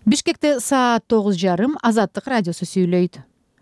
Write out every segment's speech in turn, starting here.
Бишкекте саат 9:30 Азаттык радиосу сүйлөйт.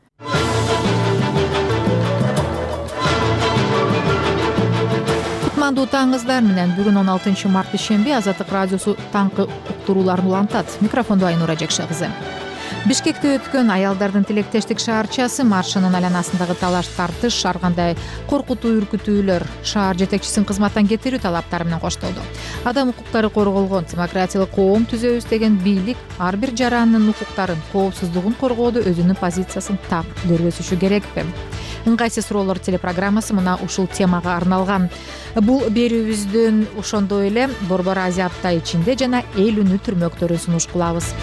Кутмандуу таңыңыздар менен бүгүн 16 март ишемби Азаттык радиосу таңкы уктурууларын улантат. Микрофондо Айнура Жекше кызы. Бишкекте өткөн аялдардын тилектештик шаарчасы маршынын айланасындагы талаш тартыш ар кандай коркутуу үркүтүүлөр шаар жетекчисин кызматтан кетирүү талаптары менен коштолду. Адам укуктары корголгон, демократиялык коом түзөбүз деген бийлик ар бир жарандын укуктарын, коопсуздугун коргоодо өзүнүн позициясын так көрсөтүшү керекпи? Ыңгайсыз суроолор телепрограммасы мына ушул темага арналган. Бул берүүбүздүн ошондой эле Борбор Азия апта ичинде жана эл үнү түрмөктөрүн сунуш кылабыз.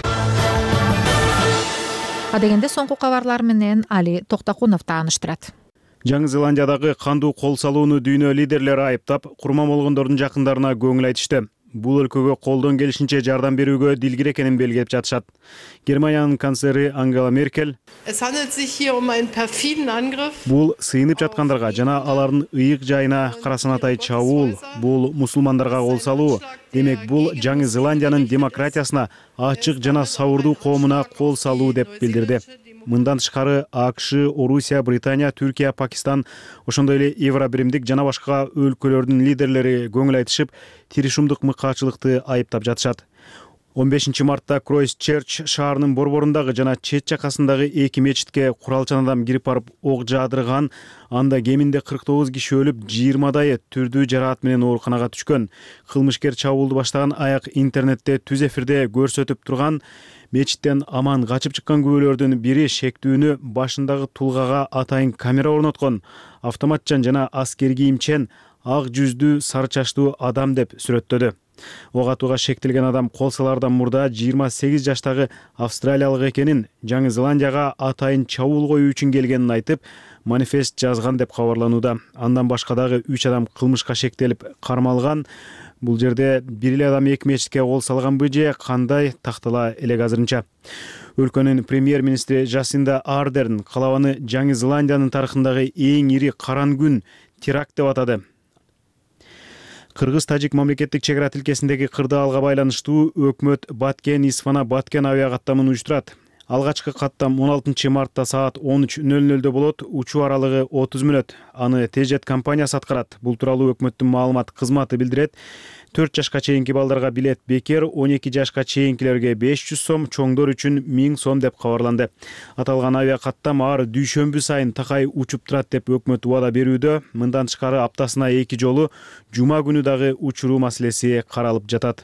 Адегенде соңку кабарлар менен Али Токтокунов тааныштырат. Жаңы Зеландиядагы кандуу кол салууну дүйнө лидерлери айыптап, курман болгондордун жакындарына көңүл айтышты. Бул өлкөгө колдон келишинче жардам берүүгө дилгир экенин белгилеп жатышат. Германиянын канцлери Ангела Меркель бул сыйынып жаткандарга жана алардын ыйык жайына карасанатай чабуул, бул мусулмандарга кол салуу. Демек, бул Жаңы Зеландиянын демократиясына, ачык жана сабырдуу коомуна кол салуу деп билдирди. Мындан тышкары АКШ, Орусия, Британия, Түркия, Пакистан, ошондой эле Евробиримдик жана башка өлкөлөрдүн лидерлери көңүл айтышып, тиришумдук мыкаачылыкты айыптап жатышат. 15 мартта Кройстчерч шаарынын борборундагы жана чет жакасындагы эки мечитке куралчан адам кирип барып ок жаадырган. Анда кеминде 49 киши өлүп, 20дайы түрдүү жараат менен ооруканага түшкөн. Кылмышкер чабуулду баштаган аяк интернетте түз эфирде көрсөтүп турган. Мечиттен аман качып чыккан күбөлөрдүн бири шектүүнү башындагы тулгага атайын камера орноткон. Автоматчан жана аскер кийимчен ак жүздүү сары чачтуу адам деп сүрөттөдү. Ок атууга шектелген адам кол салаардан мурда 28 жаштагы австралиялык экенин, Жаңы Зеландияга атайын чабуул коюу үчүн келгенин айтып, манифест жазган деп кабарланууда. Андан башка дагы 3 адам кылмышка шектелип кармалган. Бул жерде бир эле адам эки мечитке кол салганбы же кандай тактала элек азырынча. Өлкөнүн премьер-министри Жасинда Ардерн калабаны Жаңы Зеландиянын тарыхындагы эң ири каран күн теракт деп атады. Кыргыз-тажик мамлекеттик чек ара тилкесиндеги кырдаалга байланыштуу өкмөт Баткен-Исфана-Баткен авиакаттамын уюштурат. Алгачкы каттам 16 мартта саат 13:00 болот, учуу аралыгы 30 мүнөт. Аны Тежет компаниясы аткарат. Бул тууралуу өкмөттүн маалымат кызматы билдирет. 4 жашка чейинки балдарга билет бекер, 12 жашка чейинкилерге 500 сом, чоңдор үчүн 1000 сом деп кабарланды. Аталган авиакаттам ар дүйшөмбү сайын такай учуп турат деп өкмөт убада берүүдө. Мындан тышкары аптасына 2 жолу жума күнү дагы учуруу маселеси каралып жатат.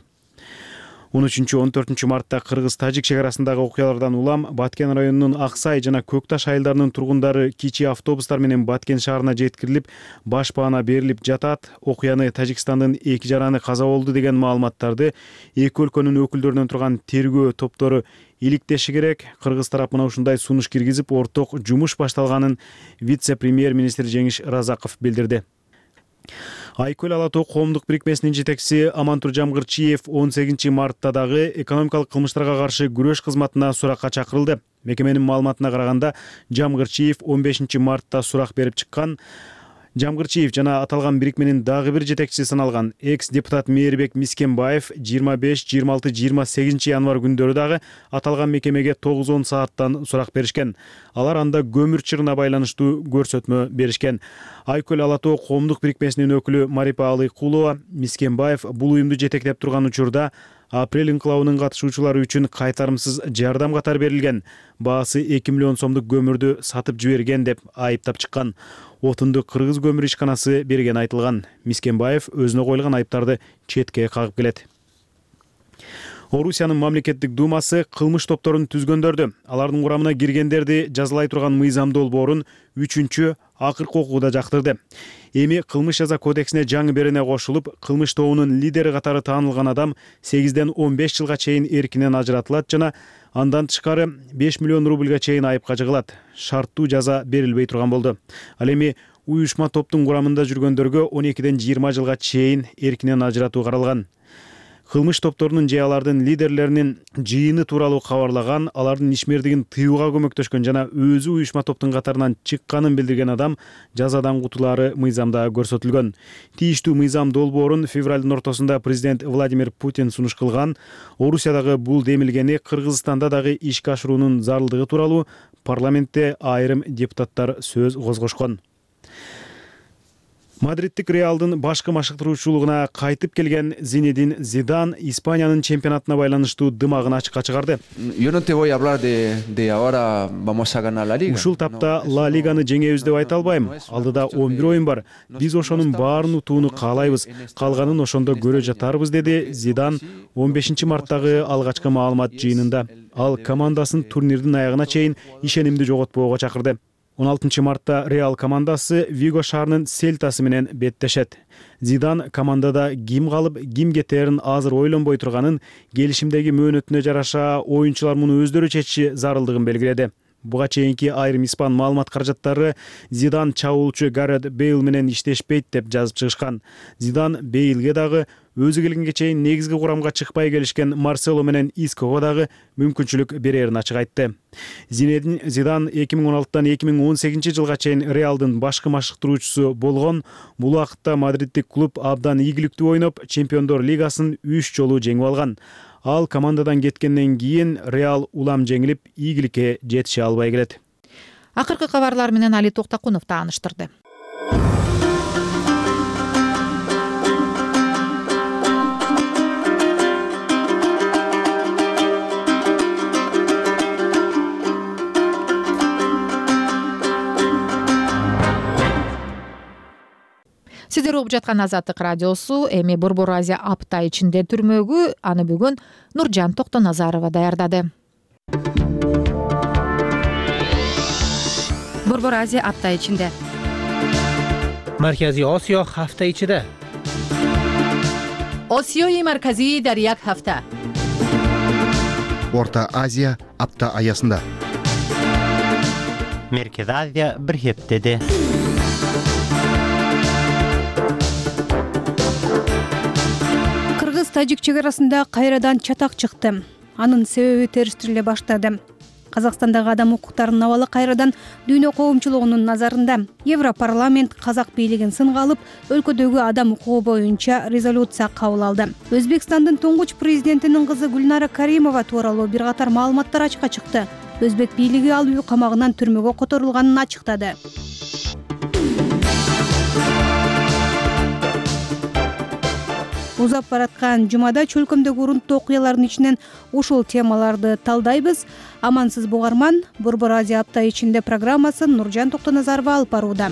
13-14 мартта Кыргыз-Тажик чек арасындагы окуялардан улам Баткен районунун Аксай жана Көкташ айылдарынын тургундары кичи автобустар менен Баткен шаарына жеткирилип, баш баана берилип жатат. Окуяны Тажикстандын 2 жараны каза болду деген маалыматтарды эки өлкөнүн өкүлдөрүнөн турган тергөө топтору иликтеши керек. Кыргыз тарап мына ушундай сунуш киргизип, орток жумуш башталганын вице-премьер-министр Жеңиш Разаков билдирди. Айкөл Ала Тоо коомдук бирикмесинин жетекчиси Амантур Жамгырчиев 18 мартта дагы экономикалык кылмыштарга каршы күрөш кызматына суракка чакырылды. Мекеменин маалыматына караганда, Жамгырчиев 15 мартта сурак берип чыккан. Жамгырчиев жана аталган бирикменин дагы бир жетекчиси саналган экс-депутат Мээрбек Мискенбаев 25, 26, 28 январь күндөрү дагы аталган мекемеге 9-10 сааттан сурак беришкен. Алар анда көмүр чырына байланыштуу көрсөтмө беришкен. Айкөл Ала Тоо коомдук бирикмесинин өкүлү Марипа Алыкулова Мискенбаев бул уюмду жетектеп турган учурда апрель инкылабынын катышуучулары үчүн кайтарымсыз жардам катары берилген, баасы 2 миллион сомдук көмүрдү сатып жиберген деп айыптап чыккан. Отунду Кыргыз көмүр ишканасы берген айтылган. Мискенбаев өзүнө коюлган айыптарды четке кагып келет. Орусиянын мамлекеттик думасы кылмыш топторун түзгөндөрдү, алардын курамына киргендерди жазалай турган мыйзам долбоорун 3-акыркы окууда жактырды. Эми кылмыш жаза кодексине жаңы берене кошулуп, кылмыш тобунун лидери катары таанылган адам 8-ден 15 жылга чейин эркинен ажыратылат жана андан тышкары 5 миллион рубльга чейин айыпка жыгылат. Шарттуу жаза берилбей турган болду. Ал эми уюшма топтун курамында жүргөндөргө 12-ден 20 жылга чейин эркинен ажыратуу каралган. кылмыш топторунун же алардын лидерлеринин жыйыны тууралуу кабарлаган, алардын ишмердигин тыюуга көмөктөшкөн жана өзү уюшма топтун катарынан чыкканын билдирген адам жазадан кутулаары мыйзамда көрсөтүлгөн. Тийиштүү мыйзам долбоорун февралдын ортосунда президент Владимир Путин сунуш кылган. Орусиядагы бул демилгени Кыргызстанда дагы ишке ашыруунун зарылдыгы тууралуу парламентте айрым депутаттар сөз козгошкон. Мадридтик Реалдын башкы машыктыруучулугуна кайтып келген Зинедин Зидан Испаниянын чемпионатына байланыштуу дымагын ачыкка чыгарды. Ушул тапта Ла Лиганы жеңебиз деп айта албайм. Алдыда 11 оюн бар. Биз ошонун баарын утууну каалайбыз. Калганын ошондо көрө жатарбыз, деди Зидан 15 марттагы алгачкы маалымат жыйынында. Ал командасын турнирдин аягына чейин ишенимди жоготпоого чакырды. 16 мартта Реал командасы Виго шаарынын Сельтасы менен беттешет. Зидан командада ким калып, ким кетерин азыр ойлонбой турганын, келишимдеги мөөнөтүнө жараша оюнчулар муну өздөрү чечиши зарылдыгын белгиледи. Буга чейинки айрым испан маалымат каражаттары Зидан чабуулчу Гарет Бейл менен иштешпейт деп жазып чыгышкан. Зидан Бейлге дагы өзү келгенге чейин негизги курамга чыкпай келишкен Марсело менен Иского дагы мүмкүнчүлүк берерин ачык айтты. Зинедин Зидан 2016-дан 2018 жылга чейин Реалдын башкы машыктыруучусу болгон. Бул убакытта мадридтик клуб абдан ийгиликтүү ойноп, Чемпиондор лигасын 3 жолу жеңип алган. Ал командадан кеткенден кийин Реал улам жеңилип, ийгиликке жетише албай келет. Акыркы кабарлар менен Али Токтакунов тааныштырды. Сиздер угуп жаткан Азаттык радиосу. Эми Борбор Азия апта ичинде түрмөгү, аны бүгүн Нуржан Токтоназарова даярдады. Борбор Азия апта ичинде. Маркази Осиё ҳафта ичида. Осиёи марказӣ дар як ҳафта. Орта Азия апта аясында. Меркез Азия бир ҳептеде. Кыргыз-тажик чек арасында кайрадан чатак чыкты. Анын себеби териштириле баштады. Казакстандагы адам укуктарынын абалы кайрадан дүйнө коомчулугунун назарында. Европарламент казак бийлигин сынга алып, өлкөдөгү адам укугу боюнча резолюция кабыл алды. Өзбекстандын туңгуч президентинин кызы Гүлнара Каримова тууралуу бир катар маалыматтар ачыкка чыкты. Өзбек бийлиги ал үй камагынан түрмөгө которулганын ачыктады. Узап бараткан жумада чөлкөмдөгү урунттуу окуялардын ичинен ушул темаларды талдайбыз. Амансыз бугарман, Борбор Азия апта ичинде программасын Нуржан Токтоназарова алып барууда.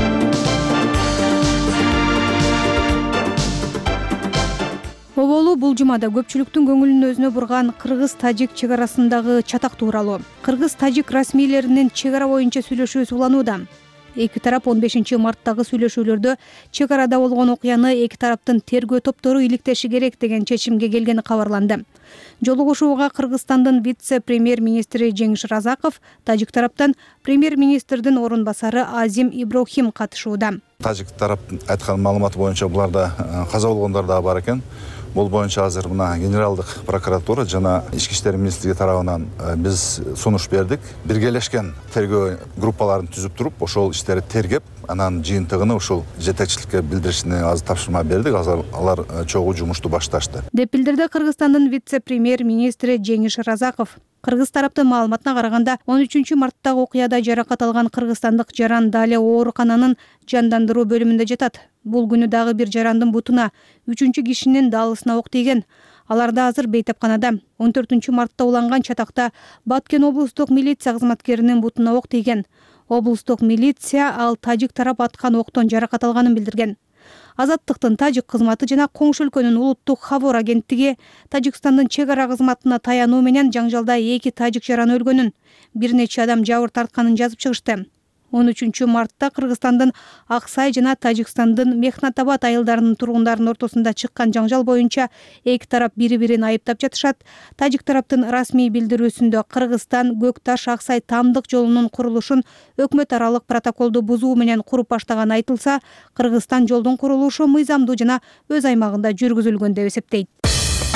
Оболу бул жумада көпчүлүктүн көңүлүн өзүнө бурган кыргыз-тажик чек арасындагы чатак тууралуу. Кыргыз-тажик расмийлеринин чек ара боюнча сүйлөшүүсү уланууда. Эки тарап 15 марттагы сүйлөшүүлөрдө чек арада болгон окуяны эки тараптын тергөө топтору иликтеши керек деген чечимге келгени кабарланды. Жолугушууга Кыргызстандын вице-премьер-министри Жеңиш Разаков, тажик тараптан премьер-министрдин орун басары Азим Иброхим катышууда. Тажик тарап айткан маалымат боюнча буларда каза болгондар да бар экен. Бул боюнча азыр мына генералдык прокуратура жана ички иштер министрлиги тарабынан биз сунуш бердик. Биргелешкен тергөө группаларын түзүп туруп, ошол иштерди тергеп, анан жыйынтыгын ушул жетекчиликке билдиришине азыр тапшырма бердик. Алар чогуу жумушту башташты. Деп билдирди Кыргызстандын вице-премьер-министри Жеңиш Разаков. Кыргыз тараптын маалыматына караганда 13 марттагы окуяда жаракат алган кыргызстандык жаран Дале оорукананын жандандыруу бөлүмүндө жатат. Бул күнү дагы бир жарандын бутуна 3 кишинин даалысына ок тийген. Алар да азыр бейтапканада. 14 мартта уланган чатакта Баткен облустук милиция кызматкеринин бутуна ок тийген. Облустук милиция ал тажик тарап аткан октон жаракат алганын билдирген. Азаттыктын тажик кызматы жана коңшу өлкөнүн улуттук хабар агенттиги Тажикстандын чек ара кызматына таянуу менен жаңжалда 2 тажик жаран өлгөнүн, бир нече адам жабыр тартканын жазып чыгышты. 13 мартта Кыргызстандын Аксай жана Тажикстандын Мехнатабад айылдарынын тургундарынын ортосунда чыккан жаңжал боюнча эки тарап бири-бирин айыптап жатышат. Тажик тараптын расмий билдирүүсүндө Кыргызстан Көкташ Аксай тамдык жолунун курулушун өкмөт аралык протоколду бузуу менен куруп баштаганы айтылса, Кыргызстан жолдун курулушу мыйзамдуу жана өз аймагында жүргүзүлгөн деп эсептейт.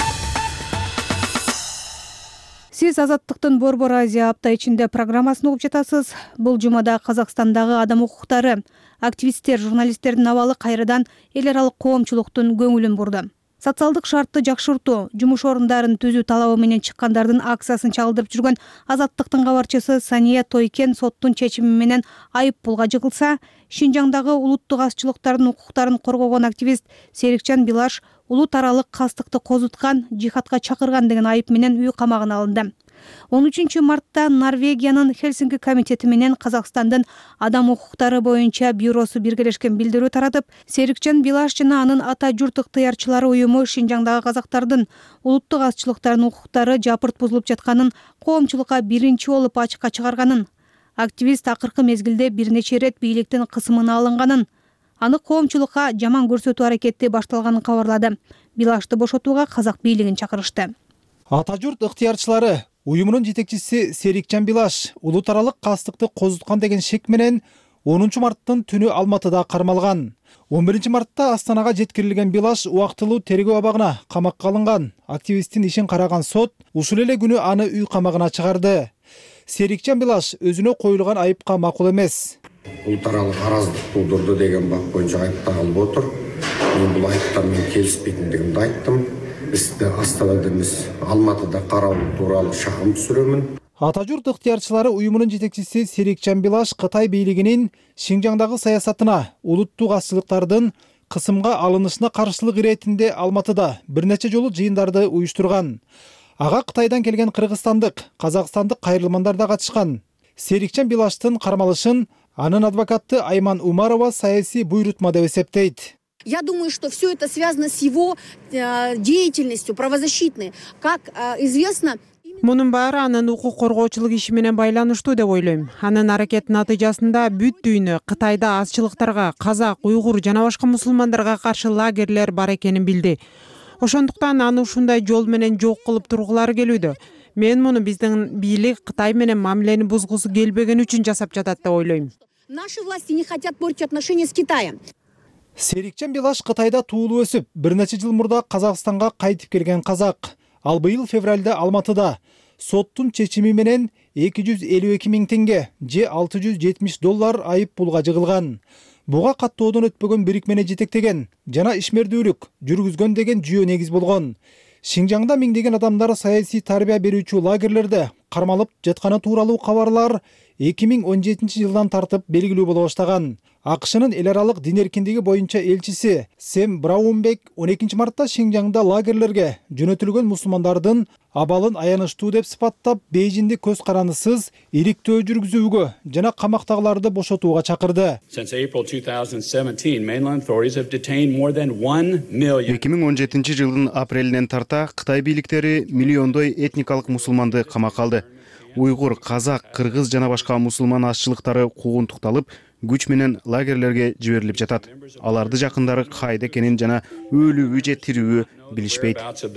Сиз Азаттыктын Борбор Азия апта ичинде программасын угуп жатасыз. Бул жумада Казакстандагы адам укуктары, активисттер, журналисттердин абалы кайрадан эл аралык коомчулуктун көңүлүн бурду. Социалдык шартты жакшыртуу, жумуш орундарын түзүү талабы менен чыккандардын акциясын чалдырып жүргөн Азаттыктын кабарчысы Сания Тойкен соттун чечими менен айып пулга жыгылса, Шинжаңдагы улуттук азчылыктардын укуктарын коргогон активист Серикчан Билаш улут аралык кастыкты козуткан, жихадка чакырган деген айып менен үй камагына алынды. 13 мартта Норвегиянын Хельсинки комитети менен Казакстандын адам укуктары боюнча бюросу биргелешкен билдирүү таратып, Серикчан Билаш жана анын ата журт ыктыярчылары уюму Шинжаңдагы казактардын улуттук азчылыктардын укуктары жапырт бузулуп жатканын, коомчулукка биринчи болуп ачыкка чыгарганын, активист акыркы мезгилде бир нече ирет бийликтин кысымына алынганын, аны коомчулукка жаман көрсөтүү аракети башталганын кабарлады. Билашты бошотууга казак бийлигин чакырышты. Ата журт ыктыярчылары уюмунун жетекчиси Серикчан Билаш улут аралык кастыкты козуткан деген шек менен 10 марттын түнү Алматыда кармалган. 11 мартта Астанага жеткирилген Билаш убактылуу тергөө абагына камакка алынган. Активисттин ишин караган сот ушул эле күнү аны үй камагына чыгарды. Серикчан Билаш өзүнө коюлган айыпка макул эмес. Улут аралык араздык туудурду деген бап боюнча айыпталып отур. Мен бул айыптар менен келишпейтиндигимди айттым. Исти Астанада эмес, Алматыда кароо тууралуу шагым түшүрөмүн. Ата журт ыктыярчылары уюмунун жетекчиси Серикчан Билаш Кытай бийлигинин Шинжаңдагы саясатына, улуттук азчылыктардын кысымга алынышына каршылык иретинде Алматыда бир нече жолу жыйындарды уюштурган. Ага Кытайдан келген кыргызстандык, казакстандык кайрылмандар да катышкан. Серикчан Билаштын кармалышын анын адвокаты Айман Умарова саясий буйрутма деп эсептейт. Я думаю, что все это связано с его деятельностью правозащитной. Как известно, мунун баары анын укук коргоочулук иши менен байланыштуу деп ойлойм. Анын аракетинин натыйжасында бүт дүйнө Кытайда азчылыктарга, казак, уйгур жана башка мусулмандарга каршы лагерлер бар экенин билди. Ошондуктан аны ушундай жол менен жок кылып тургулары келүүдө. Мен муну биздин бийлик Кытай менен мамилени бузгусу келбеген үчүн жасап жатат деп ойлойм. Наши власти не хотят портить отношения с Китаем. Серикчан Билаш Кытайда туулуп өсүп, бир нече жыл мурда Казакстанга кайтып келген казак. Ал быйыл февралда Алматыда соттун чечими менен 252 миң теңге же $670 айып пулга жыгылган. Буга каттоодон өтпөгөн бирикмени жетектеген жана ишмердүүлүк жүргүзгөн деген жүйө негиз болгон. Шинжаңда миңдеген адамдар саясий тарбия берүүчү лагерлерде кармалып жатканы тууралуу кабарлар 2017 жылдан тартып белгилүү боло баштаган. АКШнын эл аралык дин эркиндиги боюнча элчиси Сэм Браунбек 12 мартта Шинжаңда лагерлерге жөнөтүлгөн мусулмандардын абалын аянычтуу деп сыпаттап, Бейжинди көз карандысыз иликтөө жүргүзүүгө жана камактагыларды бошотууга чакырды. 2017 жылдын апрелинен тарта Кытай бийликтери миллиондой этникалык мусулманды камакка алды. Уйгур, казак, кыргыз жана башка мусулман азчылыктары куугунтукталып, күч менен лагерлерге жиберилип жатат. Аларды жакындары кайда экенин жана өлүүбү же тирүүбү билишпейт.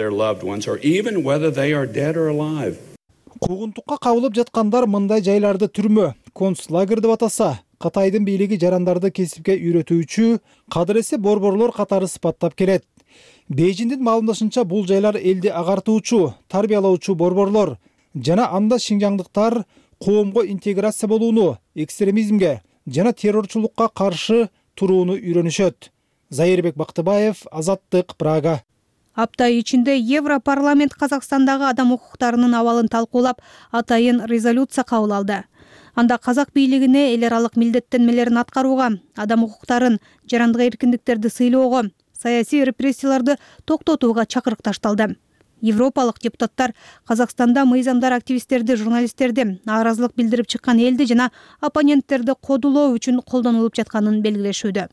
Куугунтукка кабылып жаткандар мындай жайларды түрмө, концлагер деп атаса, Кытайдын бийлиги жарандарды кесипке үйрөтүүчү кадыресе борборлор катары сыпаттап келет. Бейжиндин маалымдашынча бул жайлар элди агартуучу, тарбиялоочу борборлор жана анда шинжаңдыктар коомго интеграция болууну, экстремизмге жана террорчулукка каршы турууну үйрөнүшөт. Зайырбек Бактыбаев, Азаттык, Прага. Апта ичинде Европарламент Казакстандагы адам укуктарынын абалын талкуулап, атайын резолюция кабыл алды. Анда казак бийлигине эл аралык милдеттенмелерин аткарууга, адам укуктарын, жарандык эркиндиктерди сыйлоого, саясий репрессияларды токтотууга чакырык ташталды. Европалык депутаттар Казакстанда мыйзамдар активисттерди, журналисттерди, нааразылык билдирип чыккан элди жана оппоненттерди кодулоо үчүн колдонулуп жатканын белгилешүүдө.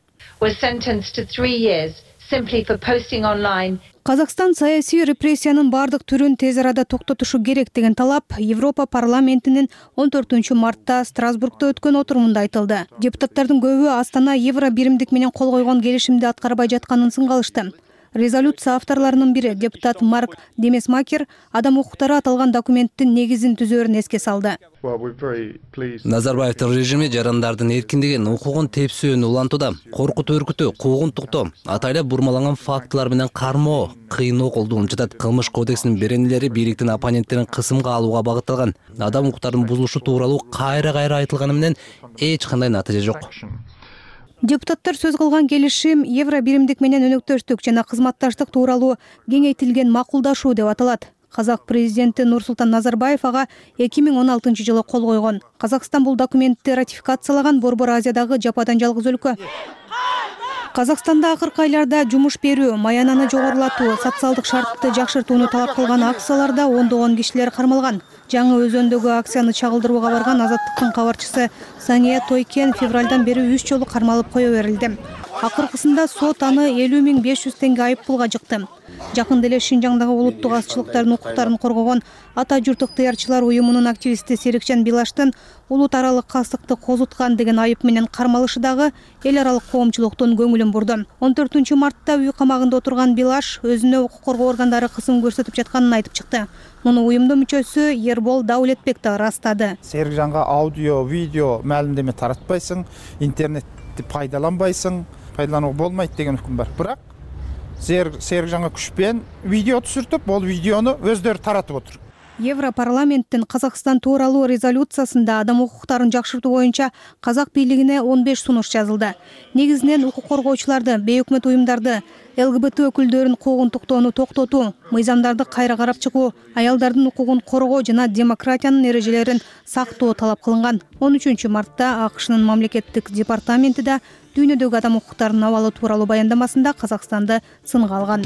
Казакстан саясий репрессиянын бардык түрүн тез арада токтотушу керек деген талап Европа парламентинин 14 мартта Страсбургда өткөн отурумунда айтылды. Депутаттардын көбү Астана евро биримдик менен кол койгон келишимди аткарбай жатканын сынгалышты. Резолюция авторларынын бири депутат Марк Демесмакер адам укуктары аталган документтин негизин түзөөрүн эске салды. Назарбаевдин режими жарандардын эркиндигин, укугун тепсөөнү улантууда. Коркутуу, үркүтүү, куугунтуктоо, атайлап бурмаланган фактылар менен кармоо, кыйноо колдонуп жатат. Кылмыш кодексинин беренелери бийликтин оппоненттерин кысымга алууга багытталган. Адам укуктарынын бузулушу тууралуу кайра айтылганы менен эч кандай натыйжа жок. Депутаттар сөз кылган келишим евро биримдик менен өнөктөштүк жана кызматташтык тууралуу кеңейтилген макулдашуу деп аталат. Казак президенти Нурсултан Назарбаев ага 2016 жылы кол койгон. Казакстан бул документти ратификациялаган Борбор Азиядагы жападан жалгыз өлкө. Казакстанда акыркы айларда жумуш берүү, маянаны жогорулатуу, социалдык шартты жакшыртууну талап кылган акцияларда ондогон кишилер кармалган. Жаңы Өзөндөгү акцияны чагылдырууга барган Азаттыктын кабарчысы Сания Тойкен февралдан бери 3 жолу кармалып кое берилди. Акыркысында сот аны 50.500 теңге айыппулга жыкты. Жакында эле Шинжаңдагы улуттук азчылыктардын укуктарын коргогон Ата журт ыктыярчылар уюмунун активисти Серикжан Билаштын улут аралык кастыкты козуткан деген айып менен кармалышы дагы эл аралык коомчулуктун көңүлүн бурду. 14 мартта үй камагында отурган Билаш өзүнө укук коргоо органдары кысым көрсөтүп жатканын айтып чыкты. Муну уюмдун мүчөсү Ербол Даулетбек да ырастады. Серикжанга аудио, видео маалимдеме таратпайсың, интернетти пайдаланбайсың, пайдаланууга болмойт деген үкүм бар. Бирок Серикжанга күчпен видео түшүртүп, ол видеону өздөрү таратып отур. Европарламенттин Казакстан тууралуу резолюциясында адам укуктарын жакшыртуу боюнча казак бийлигине 15 сунуш жазылды. Негизинен укук коргоочуларды, бейөкмөт уюмдарды, ЛГБТ өкүлдөрүн куугунтуктоону токтотуу, мыйзамдарды кайра карап чыгуу, аялдардын укугун коргоо жана демократиянын эрежелерин сактоо талап кылынган. 13 мартта АКШнын мамлекеттик департаменти да дүйнөдөгү адам укуктарынын абалы тууралуу баяндамасында Казакстанды сынга алган.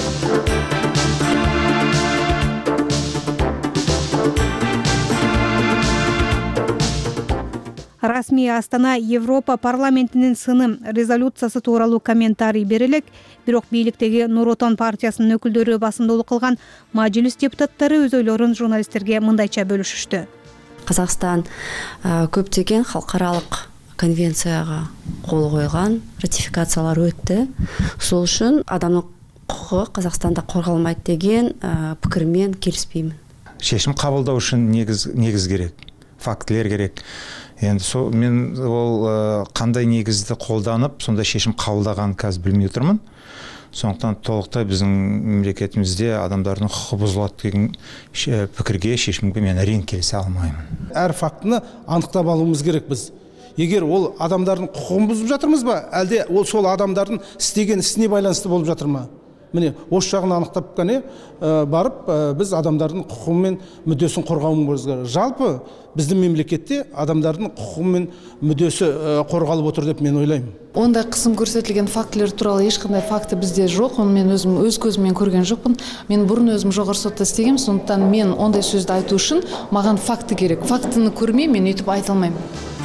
Расмий Астана Европа парламентинин сыны резолюциясы тууралуу комментарий берилек, бирок бийликтеги Нур Отон партиясынын өкүлдөрү басымдуулук кылган мажлис депутаттары өз ойлорун журналисттерге мындайча бөлүшүштү. Казакстан көптөгөн халкаралык конвенцияга кол койгон, ратификациялар өттү. Сол үчүн адамдын укугу Казакстанда корголмайт деген пикир менен келиспеймин. Чечим кабылдоо үчүн негиз керек, фактылар керек. Енді мен ол қандай негізді қолданып, сонда шешім қабылдаған қазір білмей отырмын. Сондықтан толықтай біздің мемлекетімізде адамдардың құқы бұзылады деген пікірге, шешімге мен әрине келісе алмаймын. Әр фактыны анықтап алуымыз керек біз. Егер ол адамдардың құқығын бұзып жатырмыз ба, әлде ол сол адамдардың істеген ісіне байланысты болып жатыр ма? Міне, осы жағын анықтап қане барып, біз адамдардың құқығы мен мүддесін қорғауымыз керек. Жалпы біздің мемлекетте адамдардың құқығы мен мүддесі қорғалып отыр деп мен ойлаймын. Ондай қысым көрсетілген фактілер туралы ешқандай факты бізде жоқ. Оны мен өзім өз көзіммен көрген жоқпын. Мен бұрын өзім жоғары сотта істегенмін, сондықтан мен ондай сөзді айту үшін маған факты керек. Фактыны көрмей мен өйтіп айта алмаймын.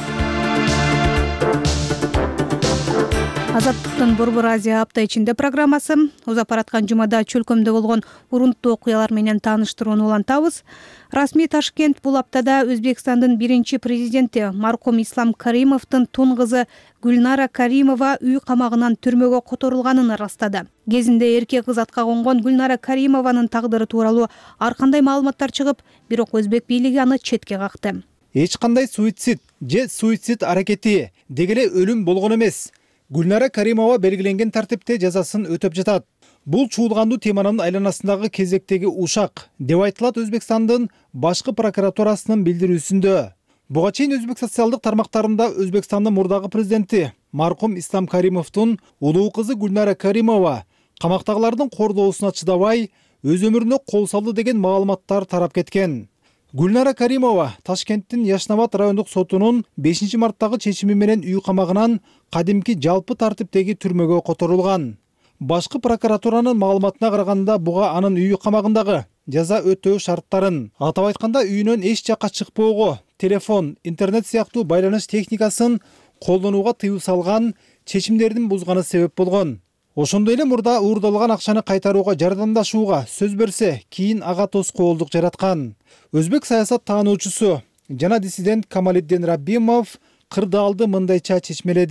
Азаттыктын Борбор Азия апта ичинде программасы узап бараткан жумада чөлкөмдө болгон урунттуу окуялар менен тааныштырууну улантабыз. Расмий Ташкент бул аптада Өзбекстандын биринчи президенти маркум Ислам Каримовдун тун кызы Гүлнара Каримова үй камагынан түрмөгө которулганын ырастады. Кезинде эркек кыз атка конгон Гүлнара Каримованын тагдыры тууралуу ар кандай маалыматтар чыгып, бирок өзбек бийлиги аны четке какты. Эч кандай суицид же суицид аракети дегеле өлүм болгон эмес. Гүлнара Каримова белгиленген тартипте жазасын өтөп жатат. Бул чуулгандуу теманын айланасындагы кезектеги ушак деп айтылат Өзбекстандын башкы прокуратурасынын билдирүүсүндө. Буга чейин өзбек социалдык тармактарында Өзбекстандын мурдагы президенти маркум Ислам Каримовдун улуу кызы Гүлнара Каримова камактагылардын кордоосуна чыдабай өз өмүрүнө кол салды деген маалыматтар тарап кеткен. Гүлнара Каримова Ташкенттин Яшнабад райондук сотунун 5 марттагы чечими менен үй камагынан кадимки жалпы тартиптеги түрмөгө которулган. Башкы прокуратуранын маалыматына караганда буга анын үй камагындагы жаза өтөө шарттарын, атап айтканда үйүнөн эч жакка чыкпоого, телефон, интернет сыяктуу байланыш техникасын колдонууга тыюу салган чечимдердин бузганы себеп болгон. Ошондой эле мурда уурдалган акчаны кайтарууга жардамдашууга сөз берсе, кийин ага тоскоолдук жараткан. Өзбек саясат таануучусу жана диссидент Камалиддин Раббимов кырдаалды мындайча чечмеледи.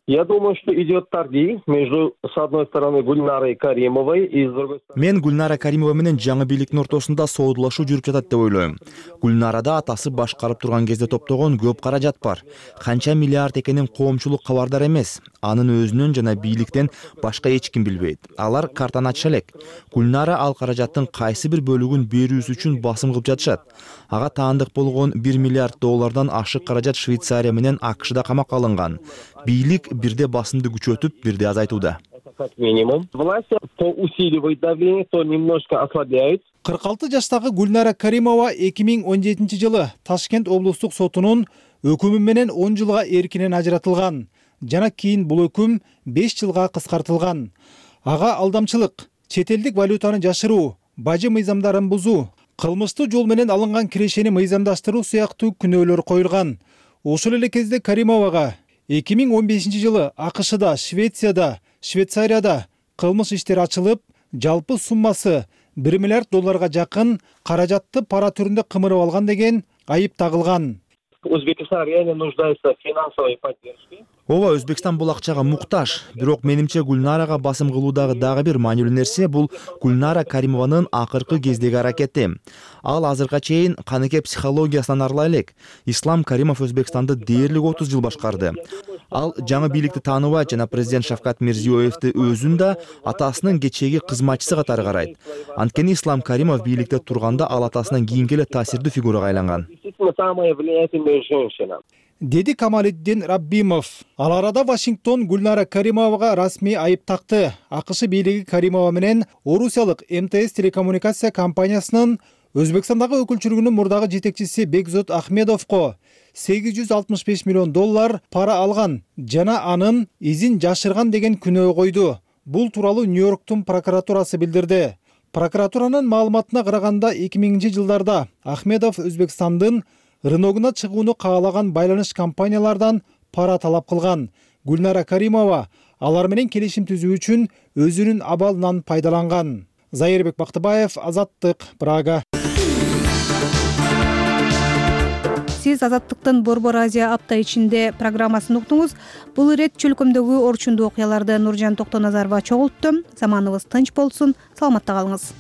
Я думаю, что идет торги между, с одной стороны, Гульнарой Каримовой и с другой стороны... Мен Гульнара Каримова менен жаңы бийликтин ортосунда соодулашуу жүрүп жатат деп ойлойм. Гульнарада атасы башкарып турган кезде топтогон көп каражат бар. Канча миллиард экенин коомчулук кабардар эмес. Анын өзүнөн жана бийликтен башка эч ким билбейт. Алар картаны ача элек. Гульнара ал каражаттын кайсы бир бөлүгүн берүүсү үчүн басым кылып жатышат. Ага таандык болгон 1 миллиард доллардан ашык каражат Швейцария менен AQШда камакка алынган. Бийлик бирде басымды күчөтүп, бирде азайтууда. Как минимум. Власти то усиливают давление, то немножко ослабляют. 46 жаштагы Гульнара Каримова 2017 жылы Ташкент облустук сотунун өкүмү менен 10 жылга эркинен ажыратылган. Жана кийин бул өкүм 5 жылга кыскартылган. Ага алдамчылык, чет элдик валютаны жашыруу, бажы мыйзамдарын бузуу, кылмыштуу жол менен алынган кирешени мыйзамдаштыруу сыяктуу күнөөлөр коюлган. Ошол эле кезде Каримовага 2015 жылы AQШда, Швецияда, Швейцарияда кылмыш иштер ачылып, жалпы суммасы 1 миллиард долларга жакын каражатты пара түрүндө кымырып алган деген айып тагылган. Узбекистан реально нуждается в финансовой поддержке. Ооба, Өзбекстан бул акчага муктаж. Бирок менимче Гульнарага басым кылуудагы дагы бир маанилүү нерсе бул Гульнара Каримованын акыркы кездеги аракети. Ал азыркыга чейин каныке психологиясынан арыла элек. Ислам Каримов Өзбекстанды дээрлик 30 жыл башкарды. Ал жаңы бийликти тааныбай жана президент Шавкат Мирзиёевди өзүн да атасынын кечээги кызматчысы катары карайт. Анткени Ислам Каримов бийликте турганда ал атасынан кийинки эле таасирдүү фигурага айланган. Самая влиятельная женщина. Деди Камалиддин Раббимов. Ал арада Вашингтон Гульнара Каримовага расмий айып такты. AQШ бийлиги Каримова менен Орусиялык МТС телекоммуникация компаниясынын Өзбекстандагы өкүлчүлүгүнүн мурдагы жетекчиси Бекзот Ахмедовго 865 миллион доллар пара алган жана анын изин жашырган деген күнөө койду. Бул тууралуу Нью-Йорктун прокуратурасы билдирди. Прокуратуранын маалыматына караганда 2000 жылдарда Ахмедов Өзбекстандын рыногуна чыгууну каалаган байланыш компаниялардан пара талап кылган. Гульнара Каримова алар менен келишим түзүү үчүн өзүнүн абалынан пайдаланган. Зайырбек Бактыбаев, Азаттык, Прага. Сиз Азаттыктын Борбор Азия апта ичинде программасын уктуңуз. Бул ирет чөлкөмдөгү орчундуу окуяларды Нуржан Токтоназарова чогултту. Заманыбыз тынч болсун, саламатта калыңыз.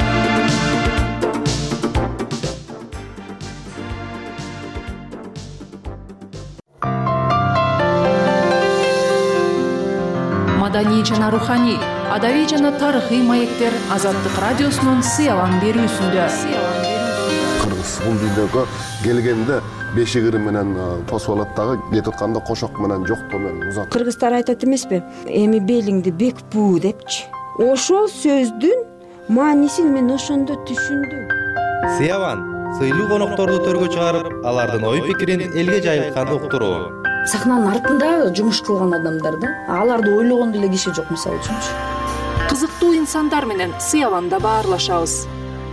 Маданий жана руханий, адабий жана тарыхый маектер Азаттык радиосунун сыялан берүүсүндө. Кыргыз бул дүйнөгө келгенде бешигири менен тосуп алат дагы, кетип атканда кошок менен жоктоо менен узат. Кыргыздар айтат эмеспи? Эми белиңди бек буу депчи. Ошол сөздүн маанисин мен ошондо түшүндүм. Сыялан сыйлуу конокторду төргө чыгарып, алардын ой пикирин элге жайылткан уктуруу. Сахнанын артында жумуш кылган адамдар да, аларды ойлогон деле киши жок мисалы үчүнчү. Кызыктуу инсандар менен сыяланда баарлашабыз.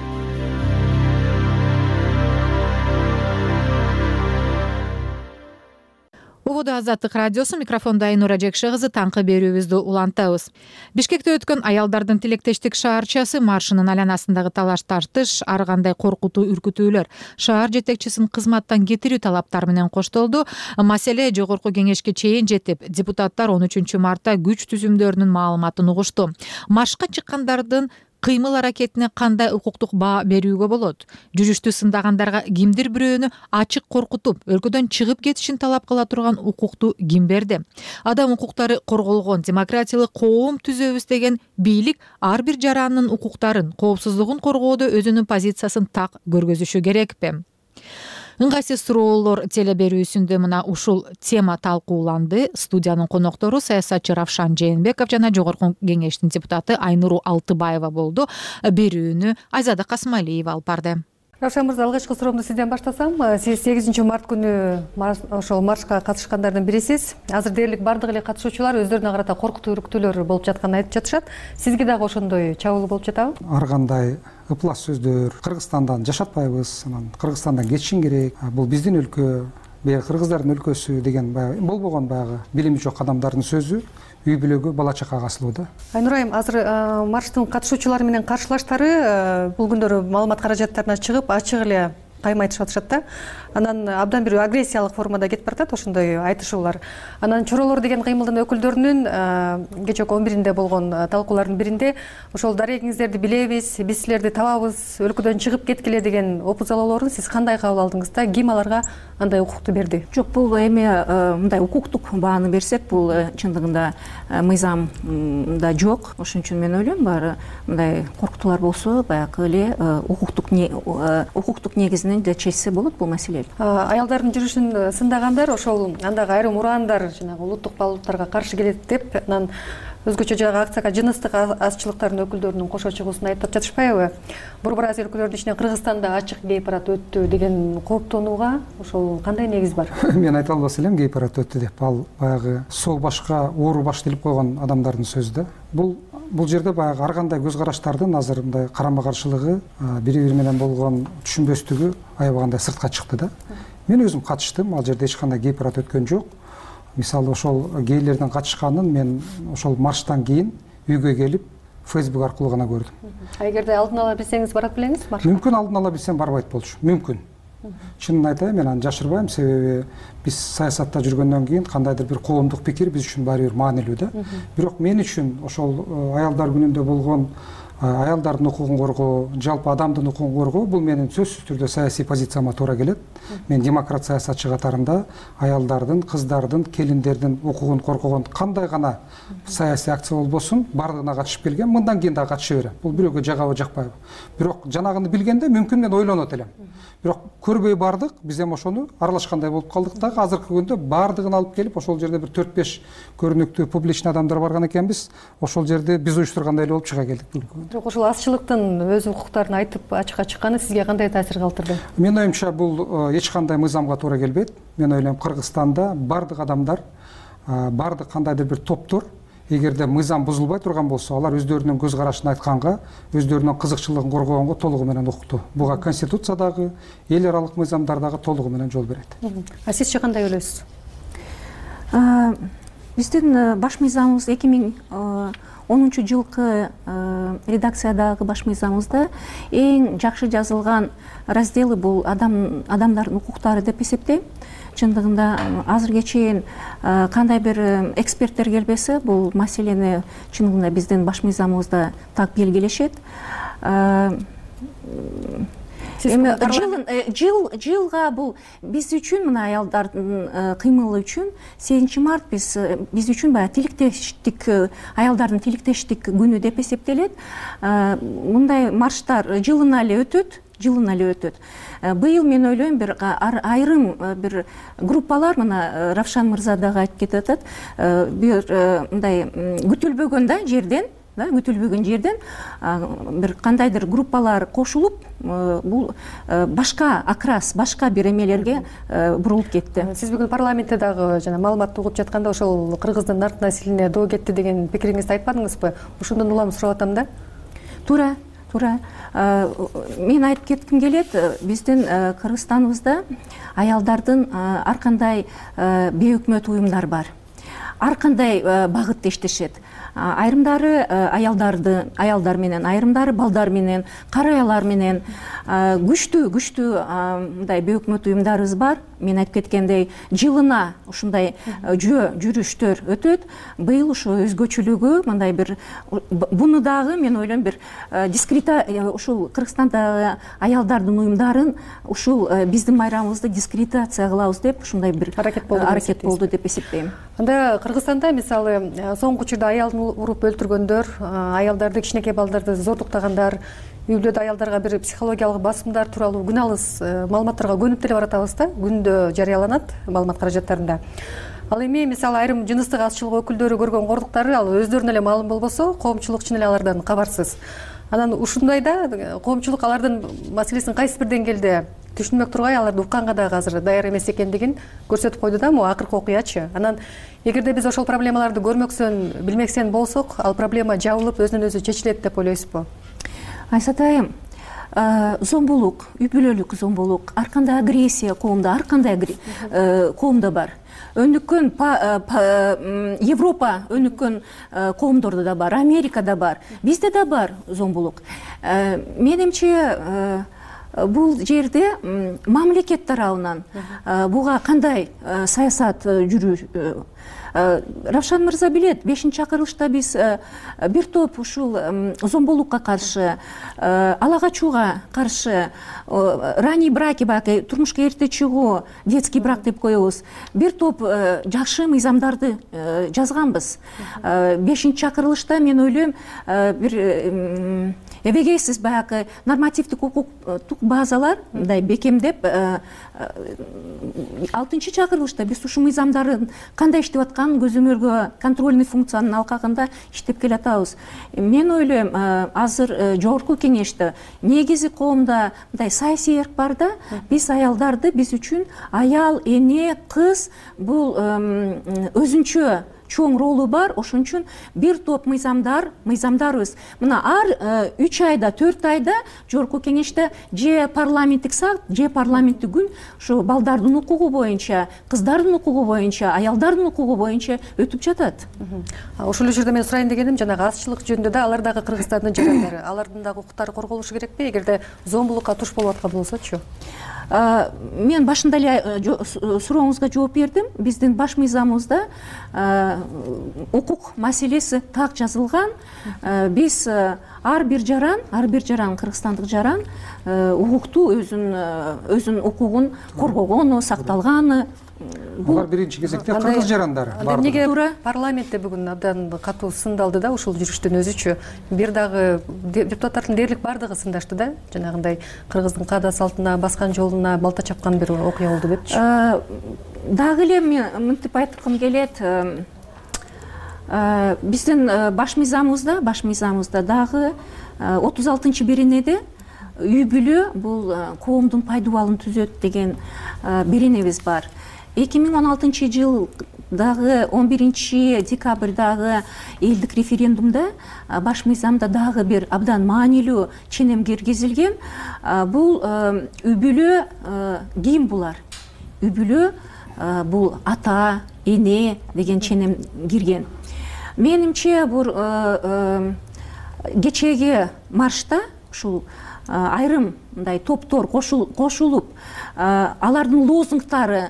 Убуду Азаттык радиосу, микрофондо Айнура Жекше кызы, таңкы берүүбүздү улантабыз. Бишкекте өткөн аялдардын тилектештик шаарчасы маршынын айланасындагы талаш тартыш, ар кандай коркутуу үркүтүүлөр шаар жетекчисин кызматтан кетирүү талаптары менен коштолду. Маселе жогорку кеңешке чейин жетип, депутаттар 13 мартта күч түзүмдөрүнүн маалыматын угушту. Маршка чыккандардын кыймыл аракетине кандай укуктук баа берүүгө болот? Жүрүштү сындагандарга кимдир бирөөнү ачык коркутуп, өлкөдөн чыгып кетишин талап кыла турган укукту ким берди? Адам укуктары корголгон демократиялык коом түзөбүз деген бийлик ар бир жарандын укуктарын, коопсуздугун коргоодо өзүнүн позициясын так көргөзүшү керекпи? Ыңгайсыз суроолор теле берүүсүндө мына ушул тема талкууланды. Студиянын коноктору саясатчы Равшан Жээнбеков жана жогорку кеңештин депутаты Айнуру Алтыбаева болду. Берүүнү Айзада Касмалиева алып барды. Равшан мырза, алгачкы суроомду сизден баштасам. Сиз 8 март күнү ошол маршка катышкандардын бирисиз. Азыр дээрлик бардык эле катышуучулар өздөрүнө карата коркутуу үркүтүүлөр болуп жатканын айтып жатышат. Сизге дагы ошондой чабуул болуп жатабы? Ар кандай ыплас сөздөр, Кыргызстандан жашатпайбыз, анан Кыргызстандан кетишиң керек, бул биздин өлкө, кыргыздардын өлкөсү деген болбогон баягы билими жок адамдардын сөзү үй бүлөгө, бала чакага асылуу да. Айнура айым, азыр марштын катышуучулары менен каршылаштары бул күндөрү маалымат каражаттарына чыгып, ачык эле кайма айтышып атышат да. Анан абдан бир агрессиялык формада кетип баратат ошондой айтышуулар. Анан чоролор деген кыймылдын өкүлдөрүнүн кечээ 11-inde болгон талкуулардын биринде ошол дарегиңиздерди билебиз, биз силерди табабыз, өлкөдөн чыгып кеткиле деген опузалоолорун сиз кандай кабыл алдыңыз да? Ким аларга андай укукту берди? Жок, бул эми мындай укуктук бааны берсек, бул чындыгында мыйзамда жок. Ошон үчүн мен ойлойм, баары мындай коркутуулар болсо, баягы эле укуктук негизинен да чечсе болот бул маселе. Аялдардын жүрүшүн сындагандар ошол андагы айрым ураандар жанагы улуттук баалуулуктарга каршы келет деп, анан өзгөчө жагы акцияга жыныстык азчылыктардын өкүлдөрүнүн кошо чыгуусун айтып жатышпайбы? Борбор Азия өлкөлөрдүн ичинен Кыргызстанда ачык гей парад өттү деген кооптонууга ошол кандай негиз бар? Мен айта албас элем гей парад өттү деп. Ал баягы сол башка ууру баш делип койгон адамдардын сөзү да. Бул жерде баягы ар кандай көз караштардын азыр мындай карама каршылыгы, бири-бири менен болгон түшүнбөстүгү аябагандай сыртка чыкты да. Мен өзүм катыштым, ал жерде эч кандай гей парад өткөн жок. Мисалы ошол гейлердин катышканын мен ошол марштан кийин үйгө келип Facebook аркылуу гана көрдүм. Эгерде алдын ала билсеңиз барат белеңиз? Мүмкүн алдын ала билсем барбайт болчу. Мүмкүн. Чынын айтайын, мен аны жашырбайм, себеби биз саясатта жүргөндөн кийин кандайдыр бир коомдук пикир биз үчүн баары бир маанилүү да. Бирок мен үчүн ошол аялдар күнүндө болгон аялдардын укугун коргоо, жалпы адамдын укугун коргоо бул менин сөзсүз түрдө саясий позицияма туура келет. Мен демократ саясатчы катарында аялдардын, кыздардын, келиндердин укугун коргогон кандай гана саясий акция болбосун бардыгына катышып келгем, мындан кийин да катыша берем. Бул бирөөгө жагабы жакпайбы. Бирок жанагыны билгенде мүмкүн мен ойлонот элем. Бирок көрбөй бардык, биз эми ошону аралашкандай болуп калдык да. Азыркы күндө бардыгын алып келип ошол жерде бир 4-5 көрүнүктүү публичный адамдар барган экенбиз. Ошол жерде биз уюштургандай эле болуп чыга келдик. Бирок ошол азчылыктын өз укуктарын айтып ачыкка чыкканы сизге кандай таасир калтырды? Мен оюмча бул эч кандай мыйзамга туура келбейт. Мен ойлойм, Кыргызстанда бардык адамдар, бардык кандайдыр бир топтор эгерде мыйзам бузулбай турган болсо, алар өздөрүнүн көз карашын айтканга, өздөрүнүн кызыкчылыгын коргогонго толугу менен укуктуу. Буга конституциядагы, эл аралык мыйзамдардагы толугу менен жол берет. Сизче кандай ойлойсуз? Биздин баш мыйзамыбыз 2010-жылкы редакциядагы баш мыйзамыбызда эң жакшы жазылган разделы бул адамдардын укуктары деп эсептейм. Чындыгында азыркыга чейин кандай бир эксперттер келбесе, бул маселени чындыгында биздин баш мыйзамыбызда так белгилешет. Жылга бул биз үчүн, мына аялдардын кыймылы үчүн 8 март биз үчүн баягы тилектештик, аялдардын тилектештик күнү деп эсептелет. Мындай марштар жылына эле өтөт. Быйыл мен ойлойм, бир айрым бир группалар, мына Равшан мырза дагы айтып кетип атат, бир мындай күтүлбөгөн жерден бир кандайдыр группалар кошулуп, бул башка окрас, башка бир эмелерге бурулуп кетти. Сиз бүгүн парламентте дагы жана маалыматты угуп жатканда ошол кыргыздын артына силине доо кетти деген пикириңизди айтпадыңызбы? Ошондон улам сурап атам да. Туура. Мен айтып кетким келет, биздин Кыргызстаныбызда аялдардын ар кандай бейөкмөт уюмдар бар. Ар кандай багытта иштешет. Айрымдары аялдар менен, айрымдары балдар менен, кара аялар менен күчтүү мындай бейөкмөт уюмдарыбыз бар. Мен айтып кеткендей, жылына ушундай жүрүштөр өтөт. Быйыл ошо өзгөчөлүгү мындай бир, буну дагы мен ойлойм бир ушул Кыргызстандагы аялдардын уюмдарын ушул биздин майрамыбызды дискредитация кылабыз деп ушундай бир аракет болду деп эсептейм. Анда Кыргызстанда мисалы соңку учурда аялдын уруп өлтүргөндөр, аялдарды, кичинекей балдарды зордуктагандар, үйлөдө аялдарга бир психологиялык басымдар тууралуу күн алыс маалыматтарга көнүп деле баратабыз да, күндө жарыяланат маалымат каражаттарында. Ал эми мисалы айрым жыныстык азчылык өкүлдөрү көргөн кордуктары ал өздөрүнө эле маалым болбосо, коомчулук чын эле алардан кабарсыз. Анан ушундайда коомчулук алардын маселесин кайсы бир деңгээлде түшүнмөк тургай, аларды укканга дагы азыр даяр эмес экендигин көрсөтүп койду да, могу акыркы окуячы. Анан эгерде биз ошол проблемаларды көрмөксөн, билмексен болсок, ал проблема жабылып өзүнөн өзү чечилет деп ойлойсузбу? Айсатайым, зомбулук, үй бүлөлүк зомбулук, ар кандай агрессия коомдо, ар кандай коомдо бар. Өнүккөн Европа өнүккөн коомдордо да бар, Америкада бар, бизде да бар зомбулук. Менимче бул жерде мамлекет тарабынан буга кандай саясат жүрүү? Равшан мырза билет, 5-чакырылышта биз бир топ ушул зомбулукка каршы, ала качууга каршы, ранний браки, турмушка эрте чыгуу, детский брак деп коебуз, бир топ жакшы мыйзамдарды жазганбыз. 5-чакырылышта мен ойлойм, бир эбегейсиз баягы нормативдик укуктук базалар мындай бекемдеп, 6-чакырылышта биз ушул мыйзамдардын кандай иштеп атканын көзөмөлгө контрольный функциянын алкагында иштеп келатабыз. Мен ойлойм, азыр жогорку кеңеште негизи коомдо мындай саясий эрк бар да, биз аялдарды, биз үчүн аял, эне, кыз бул өзүнчө чоң ролу бар, ошон үчүн бир топ мыйзамдарыбыз. Мына ар 3 айда, 4 айда жогорку кеңеште же парламенттик саат, же парламенттик күн ушу балдардын укугу боюнча, кыздардын укугу боюнча, аялдардын укугу боюнча өтүп жатат. Ошол жерде мен сурайын дегеним, жанагы азчылык жөнүндө да алар дагы Кыргызстандын жарандары, алардын дагы укуктары корголушу керекпи, эгерде зомбулукка туш болуп аткан болсочу? Мен башында эле сурооңузга жооп бердим. Биздин баш мыйзамыбызда укук маселеси так жазылган. Биз ар бир жаран, кыргызстандык жаран укукту өзүнүн укугун коргогону, сакталганы. Булар биринчи кезекте кыргыз жарандары. Эмнеге парламентте бүгүн абдан катуу сындалды да ушул жүрүштүн өзүчү? Бир дагы депутаттардын дээрлик бардыгы сындашты да, жанагындай кыргыздын каада салтына, баскан жолуна балта чапкан бир окуя болду депчи. Дагы эле мен мынтип айткым келет. Биздин баш мыйзамыбызда дагы 36-беренеде үй бүлө бул коомдун пайдубалын түзөт деген беренебиз бар. 2016-жылдагы 11-декабрдагы элдик референдумда баш мыйзамда дагы бир абдан маанилүү ченем киргизилген. Бул үй бүлө ким булар? Үй бүлө бул ата, эне деген ченем кирген. Менимче бул кечеги маршта ушул айрым мындай топтор кошулуп, алардын лозунгтары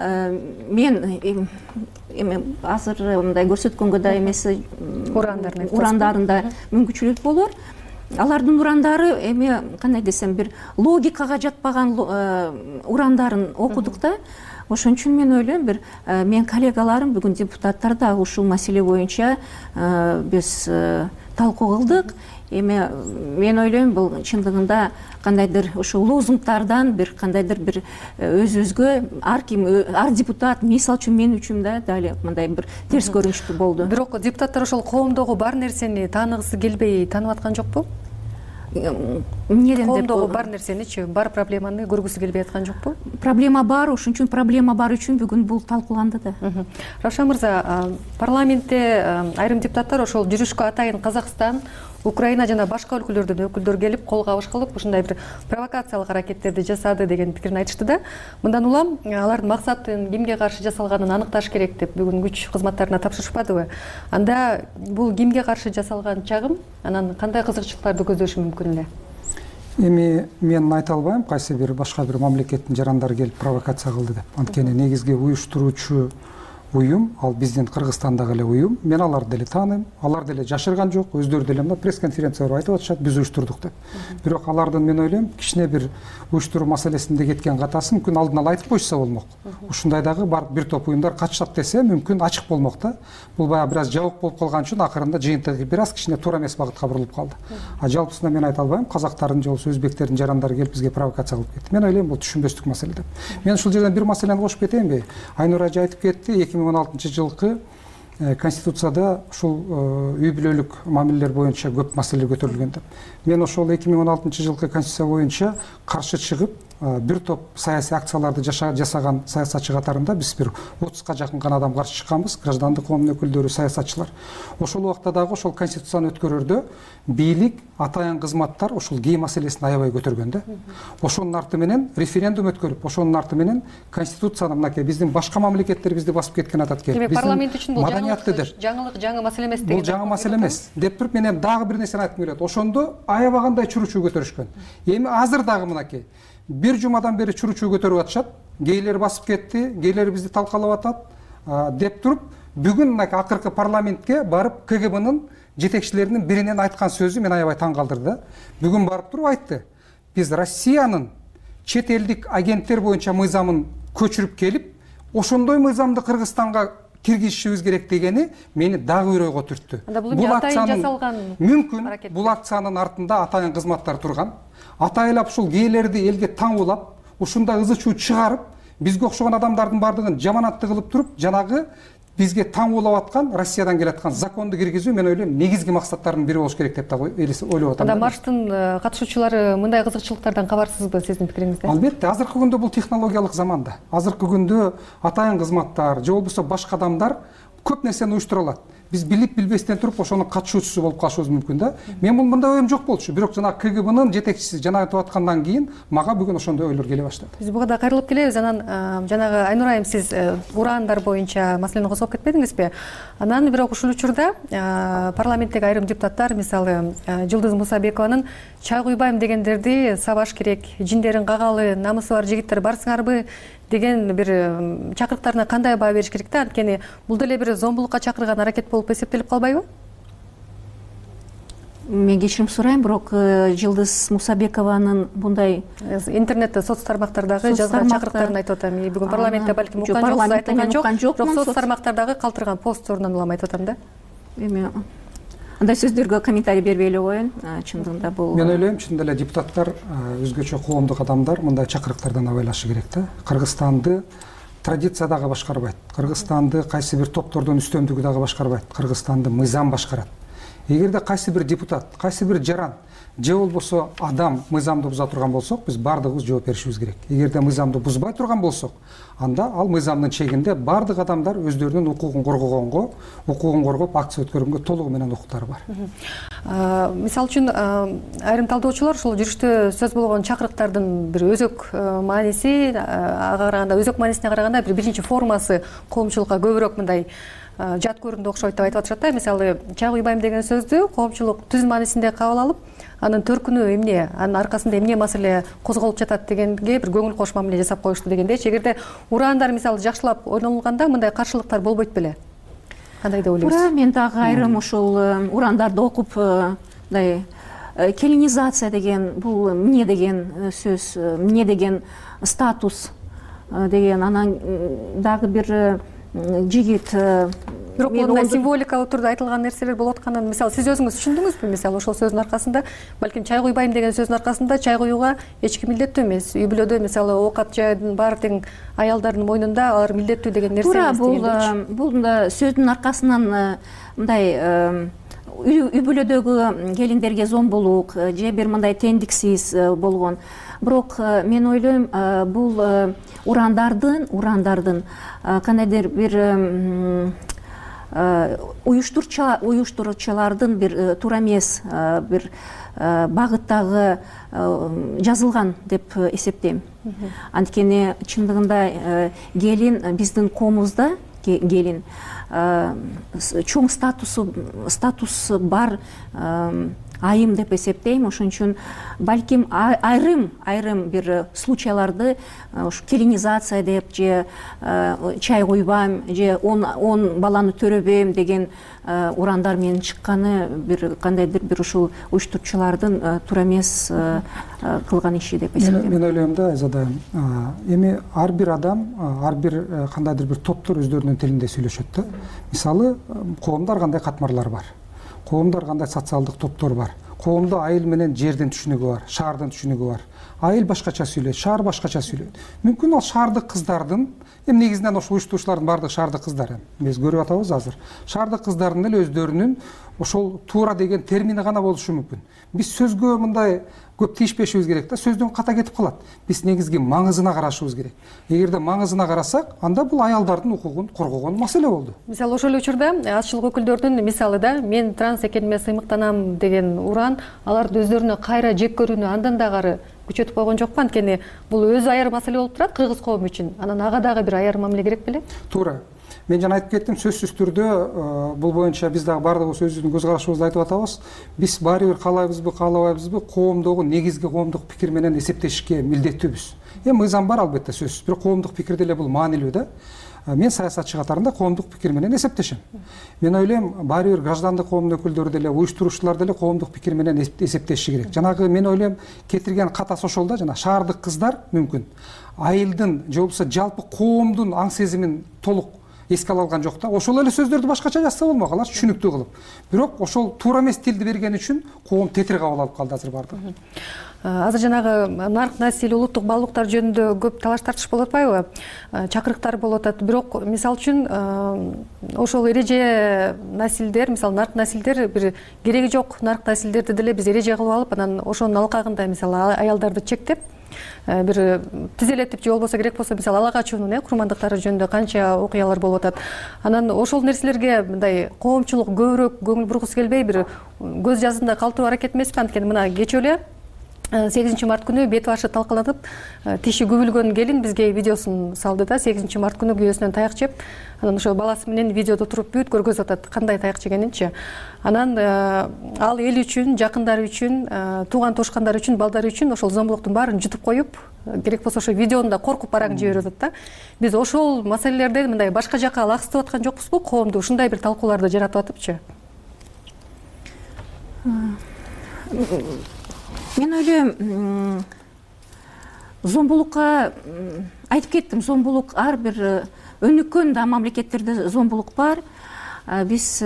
мен азыр мындай көрсөткөнгө да эмес урандарында мүмкүнчүлүк болор. Алардын урандары эми кандай десем, бир логикага жатпаган урандарын окудук да. Ошон үчүн мен ойлойм, мен коллегаларым, бүгүн депутаттар да ушул маселе боюнча биз талкуу кылдык. Эми мен ойлойм, бул чындыгында кандайдыр ушул лозунгтардан бир кандайдыр бир өзүбүзгө ар депутат, мисалы үчүн мен үчүн да дали мындай бир терс көрүнүштүү болду. Бирок депутаттар ошол коомдогу бар нерсени тааныгысы келбей таанып аткан жокпу? Коомдогу бар нерсеничи, бар проблеманы көргүсү келбей аткан жокпу? Проблема бар, ошон үчүн проблема бар үчүн бүгүн бул талкууланды да. Равшан мырза, парламентте айрым депутаттар ошол жүрүшкө атайын Казакстан, Украина жана башка өлкөлөрдөн өкүлдөр келип кол кабыш кылып, ушундай бир провокациялык аракеттерди жасады деген пикирин айтышты да. Мындан улам алардын максатын кимге каршы жасалганын аныкташ керек деп бүгүн күч кызматтарына тапшырышпадыбы? Анда бул кимге каршы жасалган чагым, анан кандай кызыкчылыктарды көздөшү мүмкүн эле? Эми мен айта албайм кайсы бир башка бир мамлекеттин жарандары келип провокация кылды деп. Анткени негизги уюштуруучу уюм, ал биздин Кыргызстандагы эле уюм. Мен аларды деле тааныйм, алар деле жашырган жок, өздөрү деле мына пресс-конференцияда айтып атышат, биз уюштурдук деп. Бирок алардын мен ойлойм, кичине бир уюштуруу маселесинде кеткен катасы мүмкүн алдын ала айтып койса болмок. Ушундайдагы барып бир топ уюмдар катышат десе, мүмкүн ачык болмок да. Бул баягы бир аз жабык болуп калган үчүн акырында жыйынтыгы бир аз кичине туура эмес багытка бурулуп калды. Жалпысына мен айта албайм, казактардын же болбосо өзбектердин жарандары келип бизге провокация кылып кетти. Мен ойлойм, бул түшүнбөстүк маселе деп. Мен ушул жерден бир маселени кошуп кетейинби? Айнур ажы айтып кетти, 2016-жылкы Конституцияда ушул үй бүлөлүк мамилелер боюнча көп маселелер көтөрүлгөн деп. Мен ошол 2016-жылкы Конституция боюнча каршы чыгып, бир топ саясий акцияларды жасаган саясатчы катарында биз бир 30га жакын гана адам каршы чыкканбыз, граждандык коомдун өкүлдөрү, саясатчылар. Ошол убакта дагы ошол конституцияны өткөрөрдө бийлик, атайын кызматтар ушул гей маселесин аябай көтөргөн да. Ошонун арты менен референдум өткөрүп, ошонун арты менен конституцияны мынакей биздин башка мамлекеттер бизди басып кеткен атат келип. Демек парламент үчүн бул жаңы маселе эмес деген. Бул жаңы маселе эмес деп туруп мен эми дагы бир нерсени айткым келет. Ошондо аябагандай чуручуу көтөрүшкөн. Эми азыр дагы мынакей бир жумадан бери чуручуу көтөрүп атышат. Гейлер басып кетти, гейлер бизди талкалап атат деп туруп бүгүн мынакей акыркы парламентке барып КГБнын жетекчилеринин биринен айткан сөзү мен аябай таң калтырды. Бүгүн барып туруп айтты. Биз Россиянын чет элдик агенттер боюнча мыйзамын көчүрүп келип, ошондой мыйзамды Кыргызстанга киргизишибиз керек дегени мени дагы өрөйгө түрттү. Бул акцияның мүмкүн бул акциянын артында атайын кызматтар турган. Атайлап ушул гейлерди элге таңуулап, ушундай ызы чуу чыгарып, бизге окшогон адамдардын бардыгын жаманатты кылып туруп, жанагы бизге таңуулап аткан Россиядан келаткан законду киргизүү мен ойлойм негизги максаттардын бири болуш керек деп да ойлоп атам. Анда марштын катышуучулары мындай кызыкчылыктардан кабарсызбы сиздин пикириңизде? Албетте, азыркы күндө бул технологиялык заманда. Азыркы күндө атайын кызматтар же болбосо башка адамдар көп нерсени уюштура алат. Биз билип билбестен туруп ошонун катышуучусу болуп калышыбыз мүмкүн да. Мен бул мындай оюм жок болчу, бирок жана КГБнын жетекчиси жана айтып аткандан кийин мага бүгүн ошондой ойлор келе баштады. Биз буга да кайрылып келебиз. Анан жанагы Айнур айым, сиз ураандар боюнча маселени козгоп кетпедиңизби? Анан бирок ушул учурда парламенттеги айрым депутаттар, мисалы Жылдыз Мусабекованын чай куйбайм дегендерди сабаш керек, жиндерин кагалы, намысы бар жигиттер барсыңарбы деген бир чакырыктарына кандай баа бериш керек да? Анткени бул деле бир зомбулукка чакырган аракет болуп эсептелип калбайбы? Мен кечирим сурайм, бирок Жылдыз Мусабекованын bunday интернетте, соц тармактардагы жазган чакырыктарын айтып атам. Бүгүн парламентте балким уккан жок, бирок соц тармактардагы калтырган постторунан улам айтып атам да. Эми андай сөздөргө комментарий бербей эле коеюн. Чындыгында бул мен ойлойм, чындыгында эле депутаттар, өзгөчө коомдук адамдар мындай чакырыктардан абайлашы керек да. Кыргызстанды традиция дагы башкарбайт. Кыргызстанды кайсы бир топтордун үстөмдүгү дагы башкарбайт. Кыргызстанды мыйзам башкарат. Эгерде кайсы бир депутат, кайсы бир жаран же болбосо адам мыйзамды буза турган болсок, биз бардыгыбыз жооп беришибиз керек. Эгерде мыйзамды бузбай турган болсок, анда ал мыйзамдын чегинде бардык адамдар өздөрүнүн укугун коргоп акция өткөргөнгө толугу менен укуктары бар. Мисалы үчүн айрым талдоочулар ушул жүрүштө сөз болгон чакырыктардын бир өзөк мааниси, ага караганда өзөк маанисине караганда бир биринчи формасы коомчулукка көбүрөөк мындай жат көрүндү окшойт деп айтып атышат да. Мисалы чай куйбайм деген сөздү коомчулук түз маанисинде кабыл алып, анын төркүнү эмне, анын аркасында эмне маселе козголуп жатат дегенге бир көңүл кош мамиле жасап коюшту дегендейчи. Эгерде ураандар мисалы жакшылап ойлонулганда мындай каршылыктар болбойт беле? Кандай деп ойлойсуз? Туура, мен дагы айрым ушул ураандарды окуп, мындай келинизация деген бул эмне деген сөз, эмне деген статус деген, анан дагы бир жигит бирок мындай символикалык турда айтылган нерселер болуп атканын мисалы сиз өзүңүз түшүндүңүзбү? Мисалы ошол сөздүн аркасында, балким чай куйбайм деген сөздүн аркасында чай куюуга эч ким милдеттүү эмес. Үй бүлөдө мисалы оокат жаydын баары тең аялдардын мойнунда, алар милдеттүү деген нерсе эмес дегендейчи. Бул сөздүн аркасынан мындай үй бүлөдөгү келиндерге зомбулук же бир мындай теңдиксиз болгон. Бирок мен ойлойм, бул ураандардын кандайдыр бир уюштуруучулардын бир туура эмес бир багыттагы жазылган деп эсептейм. Анткени чындыгында келин биздин коомубузда келин чоң статусу бар айым деп эсептейм. Ошон үчүн балким айрым бир случайларды ушу келинизация деп же чай куйбайм же 10 баланы төрөбөйм деген ураандар менен чыкканы бир кандайдыр бир ушул уюштуруучулардын туура эмес кылган иши деп эсептейм. Мен ойлойм да, Айзадайым, эми ар бир адам, ар бир кандайдыр бир топтор өздөрүнүн тилинде сүйлөшөт да. Мисалы, коомдо ар кандай катмарлар бар. Коомдо ар кандай социалдык топтор бар. Коомдо айыл менен жердин түшүнүгү бар, шаардын түшүнүгү бар. айыл башкача сүйлөйт, шаар башкача сүйлөйт. Мүмкүн ал шаардык кыздардын, эми негизинен ошол уюштуруучулардын баардыгы шаардык кыздар, биз көрүп атабыз азыр. Шаардык кыздардын эле өздөрүнүн ошол туура деген термини гана болушу мүмкүн. Биз сөзгө мындай көп тийишпешибиз керек да, сөздөн ката кетип калат. Биз негизги маңызына карашыбыз керек. Эгерде маңызына карасак, анда бул аялдардын укугун коргогон маселе болду. Мисалы ошол учурда азчылык өкүлдөрдүн мисалы да, мен транс экениме сыймыктанам деген уран, аларды өздөрүнө кайра жек көрүүнү андан дагы күчөтүп койгон жокпу? Анткени бул өзү аяр маселе болуп турат кыргыз коому үчүн. Анан ага дагы бир аяр мамиле керек беле? Туура. Мен жана айтып кеттим, сөзсүз түрдө бул боюнча биз дагы баардыгыбыз өзүбүздүн көз карашыбызды айтып атабыз. Биз баары бир каалайбызбы, каалабайбызбы, коомдогу негизги коомдук пикир менен эсептешке милдеттүүбүз. Эми мыйзам бар албетте сөзсүз, бирок коомдук пикир деле бул маанилүү да. Мен саясатчы катарында коомдук пикир менен эсептешем. Мен ойлойм, баары бир граждандык коомдун өкүлдөрү деле, уюштуруучулар деле коомдук пикир менен эсептеши керек. Жанагы мен ойлойм, кетирген катасы ошол да, жана шаардык кыздар мүмкүн айылдын же болбосо жалпы коомдун аң сезимин толук эске ала алган жок да. Ошол эле сөздөрдү башкача жазса болмок, алар түшүнүктүү кылып. Бирок ошол туура эмес тилди берген үчүн коом тетир кабыл алып калды азыр баардыгы. Азыр жанагы нарк насил, улуттук баалуулуктар жөнүндө көп талаш тартыш болуп атпайбы? Чакырыктар болуп атат. Бирок мисалы үчүн ошол эреже насилдер, мисалы нарк насилдер бир кереги жок нарк насилдерди деле биз эреже кылып алып, анан ошонун алкагында мисалы аялдарды чектеп, бир тизелетип же болбосо керек болсо мисалы ала качуунун курмандыктары жөнүндө канча окуялар болуп атат. Анан ошол нерселерге мындай коомчулук көбүрөөк көңүл бургусу келбей, бир көз жазында калтыруу аракет эмеспи? Анткени мына кечээ эле 8 март күнү бет башы талкаланып, тиши күбүлгөн келин бизге видеосун салды да, 8 март күнү күйөөсүнөн таяк жеп, анан ошо баласы менен видеодо туруп бүт көргөзүп атат кандай таяк жегенинчи. Анан ал эл үчүн, жакындары үчүн, тууган тушкандары үчүн, балдары үчүн ошол зомбулуктун баарын жутуп коюп, керек болсо ошо видеону да коркуп бараң жиберип атат да. Биз ошол маселелерди мындай башка жакка лагыстырып аткан жокпузбу? Коомду ушундай бир талкууларды жаратып атыпчы. Мен ойлойм, зомбулукка айтып кеттим, зомбулук ар бир өнүккөн да мамлекеттерде зомбулук бар. Биз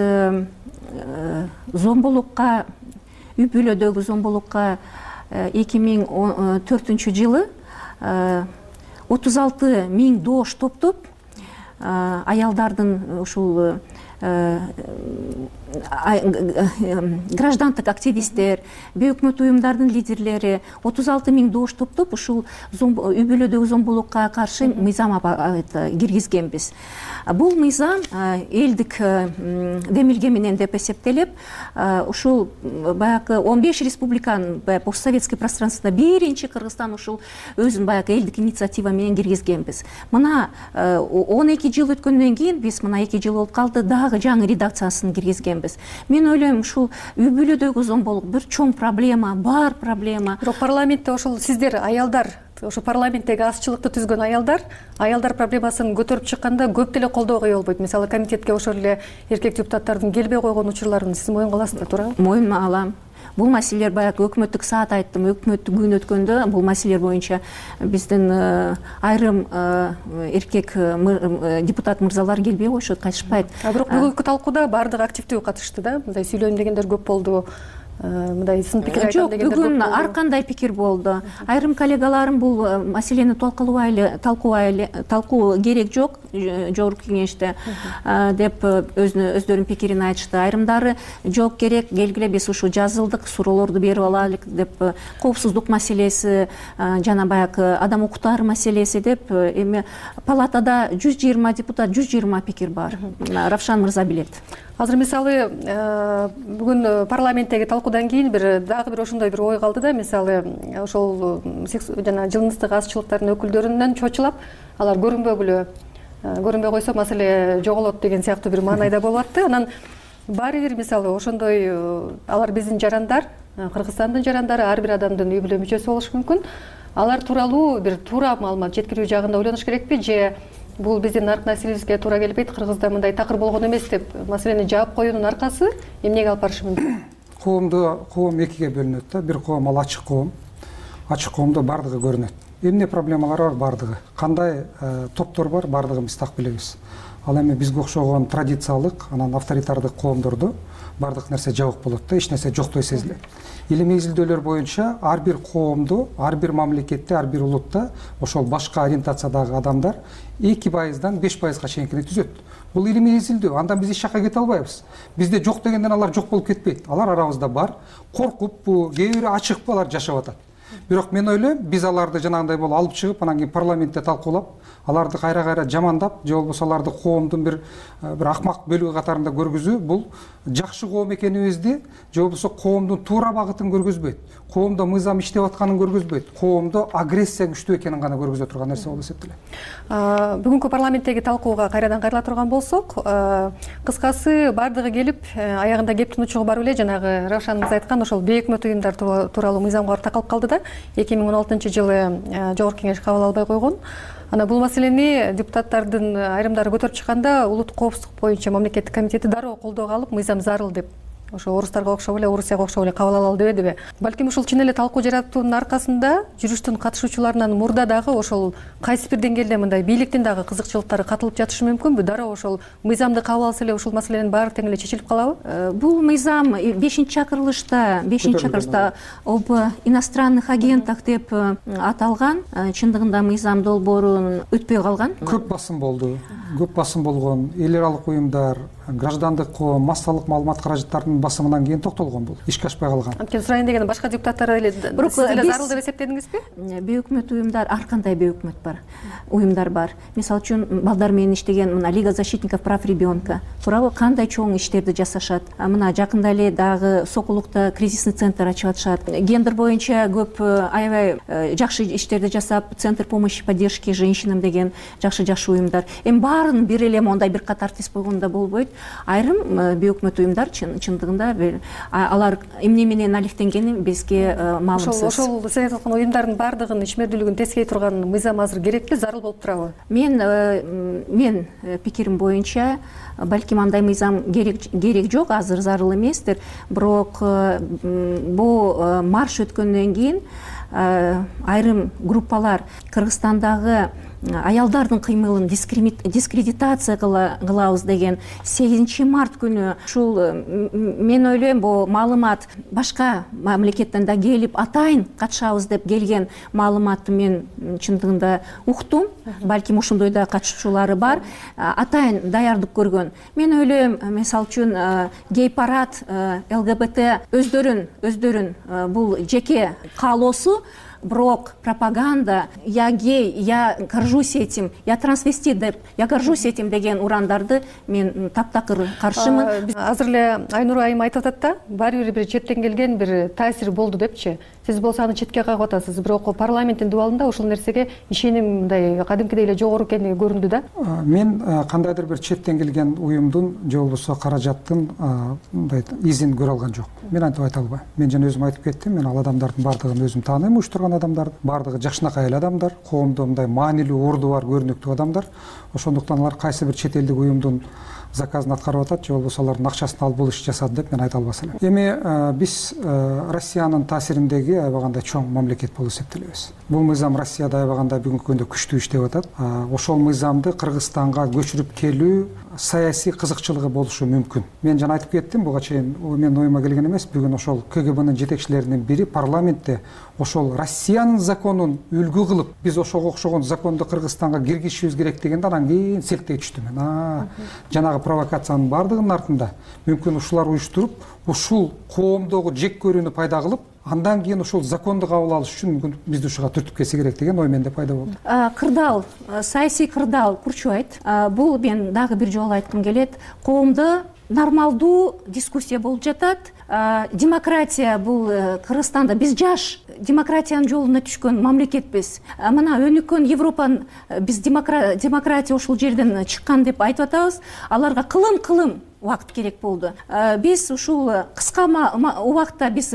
зомбулукка, үй бүлөдөгү зомбулукка 2004-жылы 36 000 доош топтоп, аялдардын ушул граждандык активисттер, бейөкмөт уюмдардын лидерлери 36 000 доош топтоп ушул үй бүлөдөгү зомбулукка каршы мыйзам киргизгенбиз. Бул мыйзам элдик демилге менен деп эсептелип, ушул баягы 15 республиканын постсоветский пространствосунда биринчи Кыргызстан ушул өзүнүн баягы элдик инициатива менен киргизгенбиз. Мына 12 жыл өткөндөн кийин биз мына 2 жыл болуп калды, дагы жаңы редакциясын киргизгенбиз. Мен ойлойм, ушул үй бүлөдөгү зомбулук бир чоң проблема, бар проблема. Бирок парламентте ошол сиздер аялдар, ошо парламенттеги азчылыкты түзгөн аялдар проблемасын көтөрүп чыкканда көп деле колдоого ие болбойт. Мисалы комитетке ошол эле эркек депутаттардын келбей койгон учурларын сиз моюнга аласыздар, туурабы? Моюнга алам. Бул маселелер баягы өкмөттүк саат айттым, өкмөттүк күн өткөндө бул маселелер боюнча биздин айрым эркек депутат мырзалар келбей коюшат, кайтышпайт. Бирок бүгүнкү талкууда баардыгы активдүү катышты да, мындай сүйлөйм дегендер көп болду. Мындай сын пикир айтам дегендер көп болду. Бүгүн ар кандай пикир болду. Айрым коллегаларым бул маселени талкуу керек жок жогорку кеңеште деп өздөрүнүн пикирин айтышты. Айрымдары жок керек, келгиле биз ушу жазылдык суроолорду берип алайлык деп, коопсуздук маселеси жана баягы адам укуктары маселеси деп, эми палатада 120 депутат, 120 пикир бар. Равшан мырза билет. Азыр мисалы бүгүн парламенттеги талкуудан кийин дагы бир ошондой бир ой калды да, мисалы ошол жана жыныстык азчылыктардын өкүлдөрүнөн чочулап, алар көрүнбөй койсо маселе жоголот деген сыяктуу бир маанайда болуп атты. Анан баары бир мисалы ошондой алар биздин жарандар, Кыргызстандын жарандары, ар бир адамдын үй бүлө мүчөсү болушу мүмкүн. Алар тууралуу бир туура маалымат жеткирүү жагында ойлонуш керекпи, же бул биздин нарк насилибизге туура келбейт, Кыргызда мындай такыр болгон эмес деп маселени жаап коюунун аркасы эмнеге алып барышы мүмкүн? Коом экиге бөлүнөт да. Бир коом ал ачык коом. Ачык коомдо бардыгы көрүнөт. Эмне проблемалар бар, бардыгы. Кандай топтор бар, бардыгын биз так билебиз. Ал эми бизге окшогон традициялык, анан авторитардык коомдордо бардык нерсе жабык болот да, эч нерсе жоктой сезилет. Илимий изилдөөлөр боюнча ар бир коомдо, ар бир мамлекетте, ар бир улутта ошол башка ориентациядагы адамдар 2%-дан 5%-га чейинкини түзөт. Бул илимий изилдөө. Андан биз эч жакка кете албайбыз. Бизде жок дегенден алар жок болуп кетпейт. Алар арабызда бар. Коркуппу, кээ бири ачыкпы алар жашап атат. Бирок мен ойлойм, биз аларды жанагындай болуп алып чыгып, анан кийин парламентте талкуулап, аларды кайра жамандап, же болбосо аларды коомдун бир акмак бөлүгү катарында көргүзүү, бул жакшы коом экенибизди, же болбосо коомдун туура багытын көргөзбөйт. Коомдо мыйзам иштеп атканын көргөзбөйт. Коомдо агрессия күчтүү экенин гана көргөзө турган нерсе болуп эсептелет. Бүгүнкү парламенттеги талкууга кайрадан кайрыла турган болсок, кыскасы бардыгы келип, аягында кептин учугу барып эле жанагы Равшан мырза айткан ошол бейөкмөт уюмдар тууралуу мыйзамга такалып калды да, 2016-жылы Жогорку Кеңеш кабыл албай койгон. Ана бул маселени депутаттардын айрымдары көтөрүп чыкканда, улуттук коопсуздук боюнча мамлекеттик комитети дароо колдоого алып, мыйзам зарыл деп, ошо орустарга окшоп эле, Орусияга окшоп эле кабыл алалы дебедиби? Балким ушул чын эле талкуу жаратуунун аркасында жүрүштүн катышуучуларынан мурда дагы ошол кайсы бир деңгээлде мындай бийликтин дагы кызыкчылыктары катылып жатышы мүмкүнбү? Дароо ошол мыйзамды кабыл алса эле ушул маселенин баары тең эле чечилип калабы? Бул мыйзам 5-чакырылышта об иностранных агентах деп аталган. Чындыгында мыйзам долбоорун өтпөй калган. Көп басым болду. Көп басым болгон эл аралык уюмдар, граждандык коом, массалык маалымат каражаттарынын басымынан кийин токтолгон бул. Ишке ашпай калган. Анткени сурайын деген башка депутаттар эле сиз эле зарыл деп эсептедиңизби? Бейөкмөт уюмдар, ар кандай бейөкмөт бар. Уюмдар бар. Мисалы үчүн балдар менен иштеген мына Лига защитников прав ребенка тууралуу кандай чоң иштерди жасашат. Мына жакында эле дагы Сокулукта кризисный центр ачып атышат. Гендер боюнча көп аябай жакшы иштерди жасап, Центр помощи и поддержки женщинам деген жакшы уюмдар. Эми баарын бир эле мондай бир катар тиз койгондо болбойт. Айрым бейөкмөт уюмдар чындыгында алар эмне менен алектенгени бизге маалымсыз. Ошол сиз айтып аткан уюмдардын баардыгынын ишмердүүлүгүн тескей турган мыйзам азыр керекпи, зарыл болуп турабы? Мен пикирим боюнча балким андай мыйзам керек жок, азыр зарыл эместир. Бирок бул марш өткөндөн кийин айрым группалар Кыргызстандагы аялдардын кыймылын дискредитация кылабыз деген 8 март күнү ушул мен ойлойм бул маалымат башка мамлекеттен да келип атайын катышабыз деп келген маалыматты мен чындыгында уктум. Балким ошондой да катышуучулары бар. Атайын даярдык көргөн. Мен ойлойм, мисалы үчүн гей парад, ЛГБТ өздөрүн бул жеке каалоосу, бирок пропаганда я гей, я горжусь этим, я трансвестит деп, я горжусь этим деген урандарды мен таптакыр каршымын. Азыр эле Айнур айым айтып атат да, баары бир четтен келген бир таасир болду депчи. Сиз болсо аны четке кагып атасыз, бирок парламенттин дубалында ушул нерсеге ишеним мындай кадимкидей эле жогору экени көрүндү да. Мен кандайдыр бир четтен келген уюмдун же болбосо каражаттын мындай изин көрө алган жок. Мен антип айта албайм. Мен жана өзүм айтып кеттим, мен ал адамдардын баардыгын өзүм тааныйм, уюштурган адамдар, баардыгы жакшынакай эле адамдар, коомдо мындай маанилүү орду бар, көрүнүктүү адамдар. Ошондуктан алар кайсы бир чет элдик уюмдун заказын аткарып атат, же болбосо алардын акчасын алып бул иш жасады деп мен айта албас элем. Эми биз Россиянын таасириндеги аябагандай чоң мамлекет болуп эсептелебиз. Бул мыйзам Россияда аябагандай бүгүнкү күндө күчтүү иштеп атат. Ошол мыйзамды Кыргызстанга көчүрүп келүү саясий кызыкчылыгы болушу мүмкүн. Мен жана айтып кеттим, буга чейин мен оюма келген эмес, бүгүн ошол КГБнын жетекчилеринин бири парламентте ошол Россиянын законун үлгү кылып, биз ошого окшогон законду Кыргызстанга киргизишибиз керек дегенде анан кийин селктей түштүм мен. Жанагы провокациянын баардыгынын артында мүмкүн ушулар уюштуруп, ушул коомдогу жек көрүүнү пайда кылып, андан кийин ушул законду кабыл алыш үчүн мүмкүн бизди ушуга түртүп келсе керек деген ой менде пайда болду. Кырдаал, саясий кырдаал курчубайт. Бул мен дагы бир жолу айткым келет. Коомдо нормалдуу дискуссия болуп жатат. Демократия бул Кыргызстанда биз жаш демократиянын жолуна түшкөн мамлекетпиз. Мына өнүккөн Европанын биз демократия ушул жерден чыккан деп айтып атабыз. Аларга кылым убакыт керек болду. Биз ушул кыска убакытта биз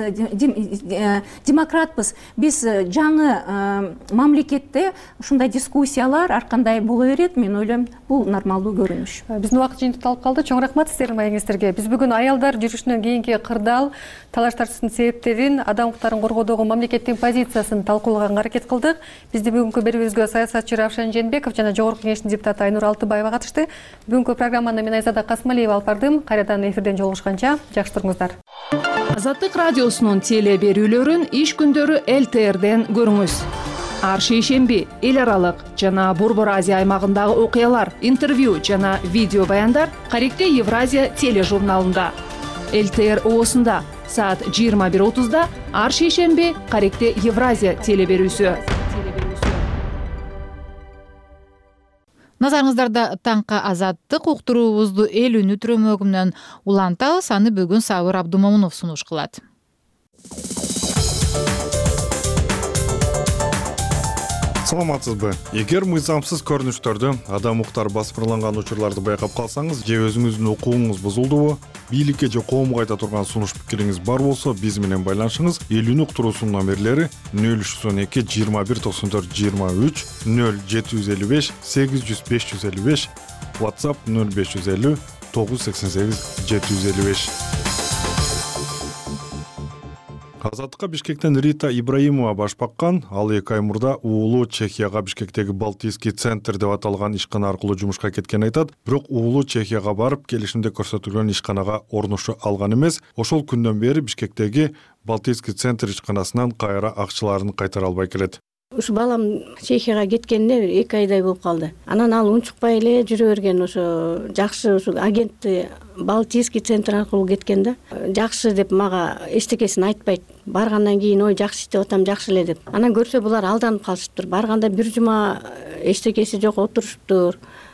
демократпыз. Биз жаңы мамлекетте ушундай дискуссиялар ар кандай боло берет. Мен ойлойм, бул нормалдуу көрүнүш. Биздин убакыт жыйынтыкталып калды. Чоң рахмат сиздердин маегиңиздерге. Биз бүгүн аялдар жүрүшүнөн кийинки кырдаал, талаш тартыштын себептерин, адам укуктарын коргоодогу мамлекеттин позициясын талкуулаганга аракет кылдык. Бизди бүгүнкү берүүбүзгө саясатчы Равшан Жээнбеков жана Жогорку Кеңештин депутаты Айнур Алтыбаева катышты. Бүгүнкү программаны мен Айзада Касмалиева алып бардым. Кайрадан эфирден жолугушканча жакшы туруңуздар. Азаттык радиосунун теле берүүлөрүн иш күндөрү ЛТРден көрүңүз. Ар шейшемби эл аралык жана Борбор Азия аймагындагы окуялар, интервью жана видео баяндар Каректе Евразия тележурналында. ЛТР оосунда саат 21:30 ар шейшемби Каректе Евразия теле берүүсү. Назарыңыздарда таңкы азаттык уктуруубузду эл үнү түрөмөгүнөн улантабыз. Аны бүгүн Сабыр Абдумомунов сунуш кылат. Саламатсызбы? Эгер мыйзамсыз көрүнүштөрдү, адам укуктары басмырланган учурларды байкап калсаңыз, же өзүңүздүн укугуңуз бузулдубу, бийликке же коомго айта турган сунуш пикириңиз бар болсо, биз менен байланышыңыз. Эл үнү уктуруусунун номерлери 0312 21 94 23 0755 800 555, WhatsApp 0550 988 755. Азаттыкка Бишкектен Рита Ибраимова баш баккан. Ал 2 ай мурда уулу Чехияга Бишкектеги Балтийский центр деп аталган ишкана аркылуу жумушка кеткен айтат. Бирок уулу Чехияга барып, келишимде көрсөтүлгөн ишканага орношу алган эмес. Ошол күндөн бери Бишкектеги Балтийский центр ишканасынан кайра акчаларын кайтара албай келет. Ушу балам Чехияга кеткенине 2 айдай болуп калды. Анан ал унчукпай эле жүрө берген, ошо жакшы ушул агентти Балтийский центр аркылуу кеткен да. Жакшы деп мага эчтекесин айтпайт. Баргандан кийин ой жакшы иштеп атам, жакшы эле деп. Анан көрсө булар алданып калышыптыр. Барганда бир жума эчтекеси жок отурушуптур.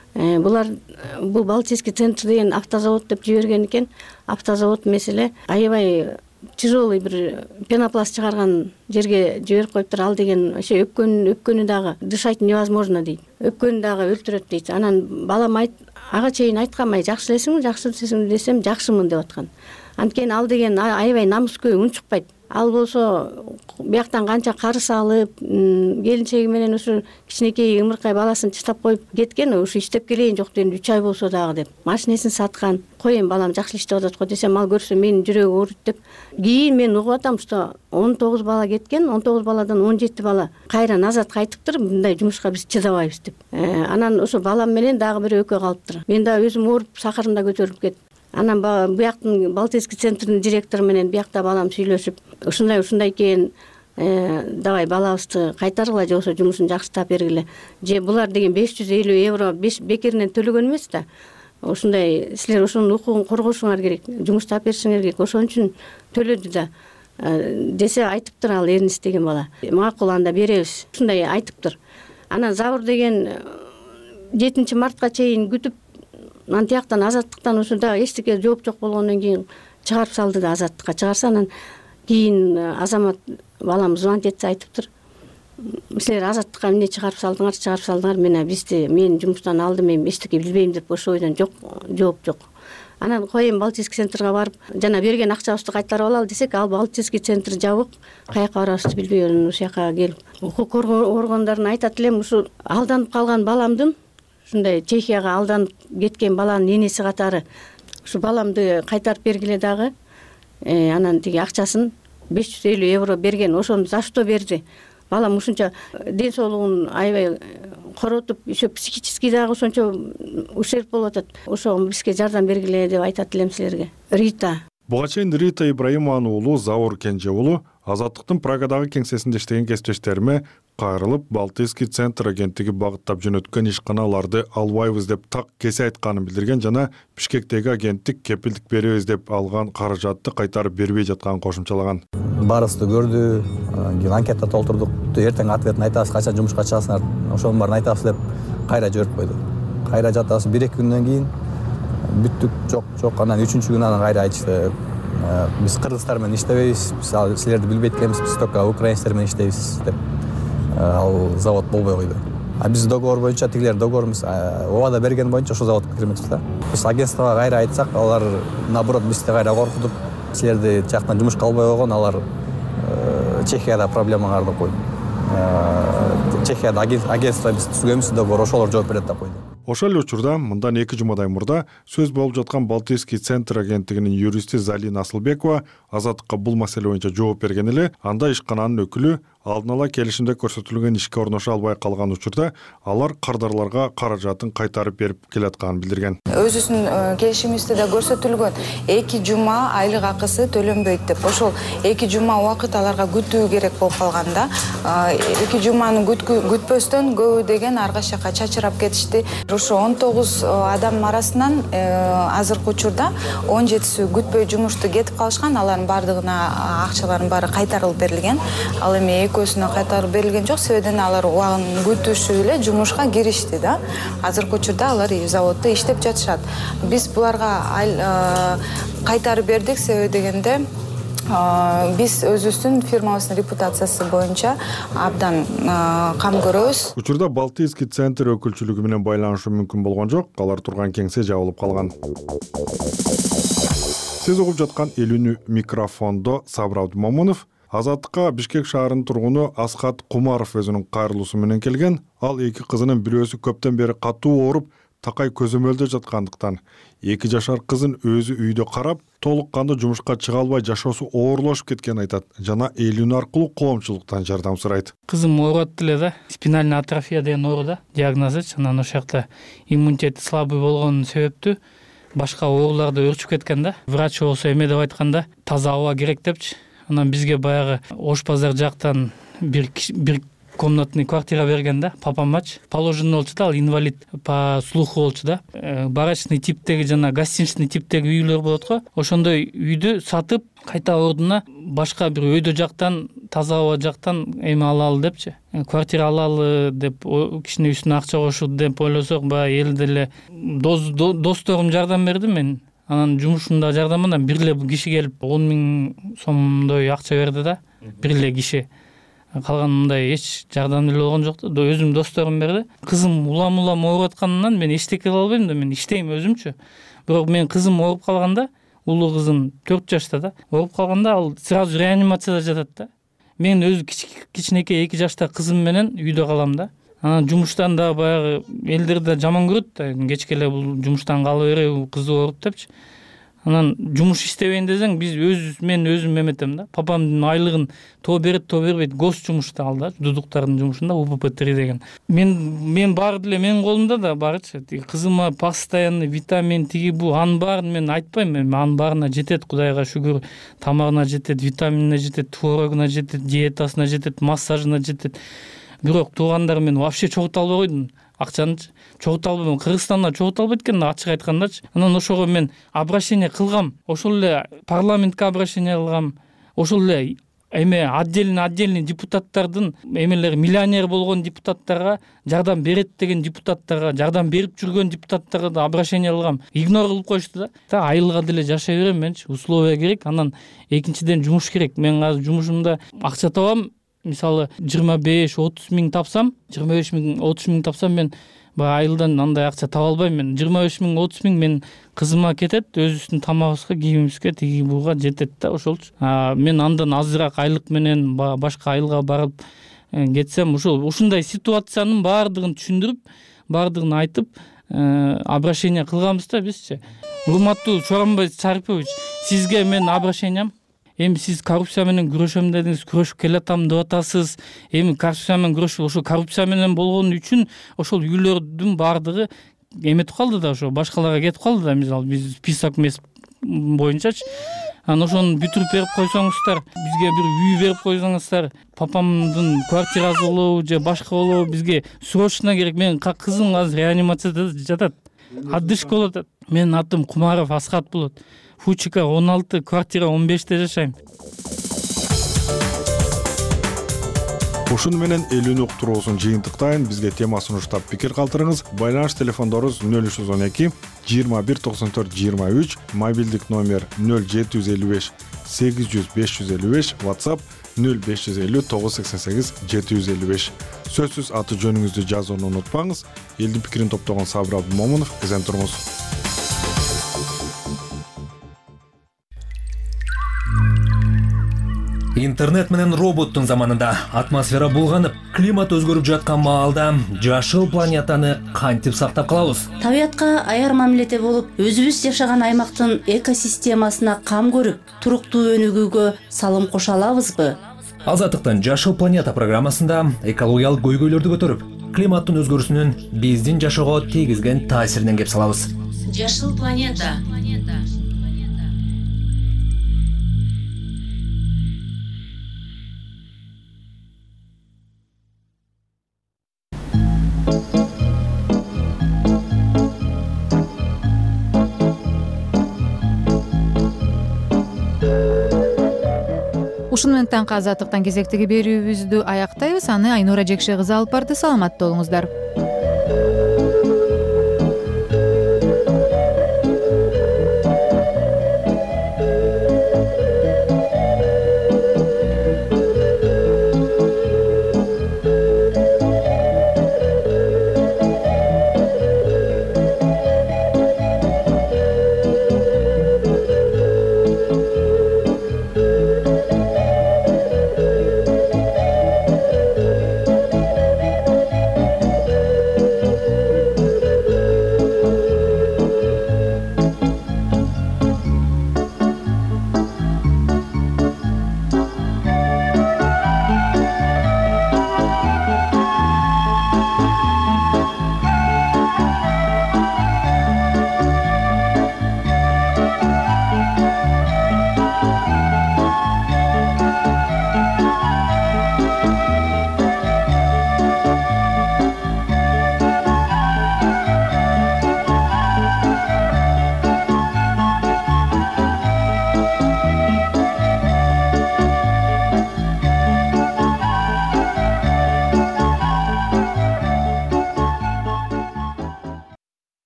Бул Балтийский центр деген автозавод деп жиберген экен. Автозавод эмес эле, аябай тяжелый бир пенопласт чыгарган жерге жиберип коюптур. Ал деген ошо өпкөнү дагы дышать невозможно дейт. Өпкөнү дагы өлтүрөт дейт. Анан балам ага чейин айтканмай жакшы элесиңби десем жакшымын деп аткан. Анткени ал деген аябай намыскөй, унчукпайт. Ал болсо бияктан канча карыз алып, келинчеги менен ушу кичинекей ымыркай баласын таштап коюп кеткен, ушу иштеп келейин жок дегенде 3 ай болсо дагы деп. Машинесин саткан. Коеюн балам жакшы иштеп атат го десем, ал көрсө менин жүрөгүм ооруйт деп. Кийин мен угуп атам, что 19 бала кеткен, 19 баладан 17 бала кайра назад кайтыптыр, мындай жумушка биз чыдабайбыз деп. Анан ошо балам менен дагы бир экөө калыптыр. Мен да өзүм ооруп, сахарында көтөрүлүп кеттим. Анан бияктын Балтийский центрдин директору менен биякта балам сүйлөшүп, ушундай экен, давай балабызды кайтаргыла, же болбосо жумушун жакшытап бергиле. Же булар деген 550 евро бекеринен төлөгөн эмес да. Ушундай силер ошонун укугун коргошуңар керек, жумуштап беришиңер керек. Ошон үчүн төлөдү да. Десе айтыптыр ал Эрнис деген бала. Макул, анда беребиз. Ушундай айтыптыр. Анан Забур деген 7 мартка чейин күтүп, антияктан азаттыктан ушунда эчтеке жооп жок болгондон кийин чыгарып салды да, азаттыкка чыгарса, анан кийин Азамат балам звонить этсе айтыптыр. Силер азаттыкка эмне чыгарып салдыңар, мен жумуштан алдым, мен эчтеке билбейм деп ошол ойдон жооп жок. Анан коем Балтийский центрге барып, жана берген акчабызды кайтарып алалы десек, ал Балтийский центр жабык, каяка барабызды билбей ушул жака келип. Укук коргоо органдарына айтат элем, ушу алданып калган баламдын, ушундай Чехияга алданып кеткен баланын энеси катары ушу баламды кайтарып бергиле дагы. Анан тиги акчасын 550 евро берген, ошону за что берди? Балам ушунча ден соолугун аябай коротуп, еще психический дагы ошончо ушерп болуп атат. Ошого бизге жардам бергиле деп айтат элем силерге. Рита. Буга чейин Рита Ибраимованын уулу Заур Кенже уулу Азаттыктын Прагадагы кеңсесинде иштеген кесиптештериме кайрылып, Балтийский центр агенттиги багыттап жөнөткөн ишканаларды албайбыз деп так кесе айтканын билдирген жана Бишкектеги агенттик кепилдик беребиз деп алган каражатты кайтарып бербей жатканын кошумчалаган. Барысты көрдү, кийин анкета толтурдук. Эртең ответин айтабыз, качан жумушка чыгасыңар, ошонун баарын айтабыз деп кайра жиберип койду. Кайра жатабыз 1-2 күндөн кийин бүттүк, жок, анан 3-чү күнү анан кайра айтышты. Биз кыргыздар менен иштебейбиз, биз силерди билбейт экенбиз, биз только украинецтер менен иштейбиз деп. Ал завод болбой койду. Биз договор боюнча, тигилер договорубуз убада берген боюнча ошол заводко кирмекчиз да. Биз агентствого кайра айтсак, алар наоборот бизди кайра коркутуп, силерди жактан жумушка албай койгон, алар Чехияда проблемаңар деп койду. Чехияда агентство биз түзгөнбүз, договор ошолор жооп берет деп койду. Ошол эле учурда мындан 2 жумадай мурда сөз болуп жаткан Балтийский центр агенттигинин юристи Залина Асылбекова Азаттыкка бул маселе боюнча жооп берген эле, анда ишкананын өкүлү алдын ала келишимде көрсөтүлгөн ишке орношо албай калган учурда алар кардарларга каражатын кайтарып берип келатканын билдирген. Өзүбүздүн келишимибизде да көрсөтүлгөн 2 жума айлык акысы төлөнбөйт деп. Ошол 2 жума убакыт аларга күтүү керек болуп калганда 2 жуманы күтпөстөн көбү деген ар кайсы жака чачырап кетишти. Ошо 19 адам арасынан азыркы учурда 17си күтпөй жумушту кетип калышкан. Алардын бардыгына акчалардын баары кайтарылып берилген. Ал эми экөөсүнө кайтарып берилген жок, себебинен алар убагын күтүшүп эле жумушка киришти да. Азыркы учурда алар заводдо иштеп жатышат. Биз буларга кайтарып бердик, себеби дегенде биз өзүбүздүн фирмабыздын репутациясы боюнча абдан кам көрөбүз. Учурда Балтийский центр өкүлчүлүгү менен байланышуу мүмкүн болгон жок. Алар турган кеңсе жабылып калган. Сиз угуп жаткан Элүүнү микрофондо Сабыр Абдымомунов. Азаттыкка Бишкек шаарынын тургуну Асхат Кумаров өзүнүн кайрылуусу менен келген. Ал 2 кызынын бирөөсү көптөн бери катуу ооруп, такай көзөмөлдө жаткандыктан 2 жашар кызын өзү үйдө карап, толук кандуу жумушка чыга албай жашоосу оорлошуп кеткенин айтат жана Элүүнү аркылуу коомчулуктан жардам сурайт. Кызым ооруп эле да, спинальный атрофия деген оору да, диагнозу. Анан ошол жакта иммунитети слабый болгон себептүү башка ооруларды өрчүп кеткен да. Врач болсо эме деп айтканда, таза аба керек депчи. Анан бизге баягы Ош базар жактан бир комнатный квартира берген да, папамач. Положенный болчу да, ал инвалид по слуху болчу да. Барачный типтеги жана гостиничный типтеги үйлөр болот го. Ошондой үйдү сатып, кайта ордуна башка бир өйдө жактан, таза аба жактан эме алалы депчи. Квартира алалы деп кичине үстүнө акча кошут деп ойлосок, баягы эл деле досторум жардам берди мен. Анан жумушумда жардамынан бир эле киши келип 10 000 сомдой акча берди да, бир эле киши. Калган мындай эч жардам деле болгон жок да, өзүм досторум берди. Кызым улам ооруп атканынан мен эчтеке кыла албайм да, мен иштейм өзүмчү. Бирок мен кызым ооруп калганда, улуу кызым 4 жашта да, ооруп калганда ал сразу реанимацияда жатат да. Мен өзү кичинекей 2 жашта кызым менен үйдө калам да. Анан жумуштан да баягы элдер да жаман көрөт да, кечке эле бул жумуштан кала береби, кызы ооруп депчи. Анан жумуш иштебейин десең, мен өзүм эметем да. Папамдын айлыгын то берет, то бербейт. Гос жумушта ал да, дудуктардын жумушунда УПП-3 деген. Мен баары деле менин колумда да барчы. Кызыма постоянный витамин тиги бу, анын баарын мен айтпайм. Анын баарына жетет, Кудайга шүгүр. Тамагына жетет, витаминине жетет, творогуна жетет, диетасына жетет, массажына жетет. Бирок туугандар мен вообще чогулта албай койдум. Акчаны чогулта албайм. Кыргызстанда чогулта албайт экен, ачык айткандачы. Анан ошого мен обращение кылгам. Ошол эле парламентке обращение кылгам. Ошол эле отдельный депутаттардын эмелери, миллионер болгон депутаттарга жардам берет деген депутаттарга, жардам берип жүргөн депутаттарга да обращение кылгам. Игнор кылып коюшту да. Айылга деле жашай берем менчи. Условия керек. Анан экинчиден жумуш керек. Мен азыр жумушумда акча табам. Мисалы 25-30 миң тапсам, 25 миң 30 миң тапсам, мен айылдан андай акча таба албайм. Мен 25 миң 30 миң мен кызыма кетет, өзүбүздүн тамагыбызга, кийимибизге, тиги буга жетет да, ошолчу. Мен андан азыраак айлык менен башка айылга барып кетсем, ушундай ситуациянын баардыгын түшүндүрүп, баардыгын айтып, обращение кылганбыз да бизчи. Урматтуу Чоронбай Шарипович, сизге мен обращениям. Эми сиз коррупция менен күрөшөм дедиңиз, күрөшүп келатам деп атасыз. Эми коррупция менен күрөшүп, ошо коррупция менен болгон үчүн ошол үйлөрдүн баардыгы эметип калды да, ошо башкаларга кетип калды да. Мисалы биз список боюнчачы. Анан ошону бүтүрүп берип койсоңуздар, бизге бир үй берип койсоңуздар, папамдын квартирасы болобу же башка болобу, бизге срочно керек. Менин кызым азыр реанимацияда жатат. Отдышка болот. Менин атым Кумаров Асхат болот. Фучика 16, квартира 15-те жашайм. Ушуну менен Элүүнү уктуруусун жыйынтыктайын. Бизге тема сунуштап пикир калтырыңыз. Байланыш телефондорубуз 0312 21 94 23, мобилдик номер 0755 800 555, WhatsApp 0550 988 755. Сөзсүз аты жөнүңүздү жазууну унутпаңыз. Элдин пикирин топтогон Сабыр Абдымомунов, эзен туруңуз. Интернет менен роботтун заманында атмосфера булганып, климат өзгөрүп жаткан маалда жашыл планетаны кантип сактап калабыз? Табиятка аяр мамиледе болуп, өзүбүз жашаган аймактын экосистемасына кам көрүп, туруктуу өнүгүүгө салым кошо алабызбы? Азаттыктын Жашыл планета программасында экологиялык көйгөйлөрдү көтөрүп, климаттын өзгөрүүсүнүн биздин жашоого тийгизген таасиринен кеп салабыз. Жашыл планета. Ушуну менен таңкы азаттыктан кезектеги берүүбүздү аяктайбыз. Аны Айнура Жекше кызы алып барды. Саламатта болуңуздар.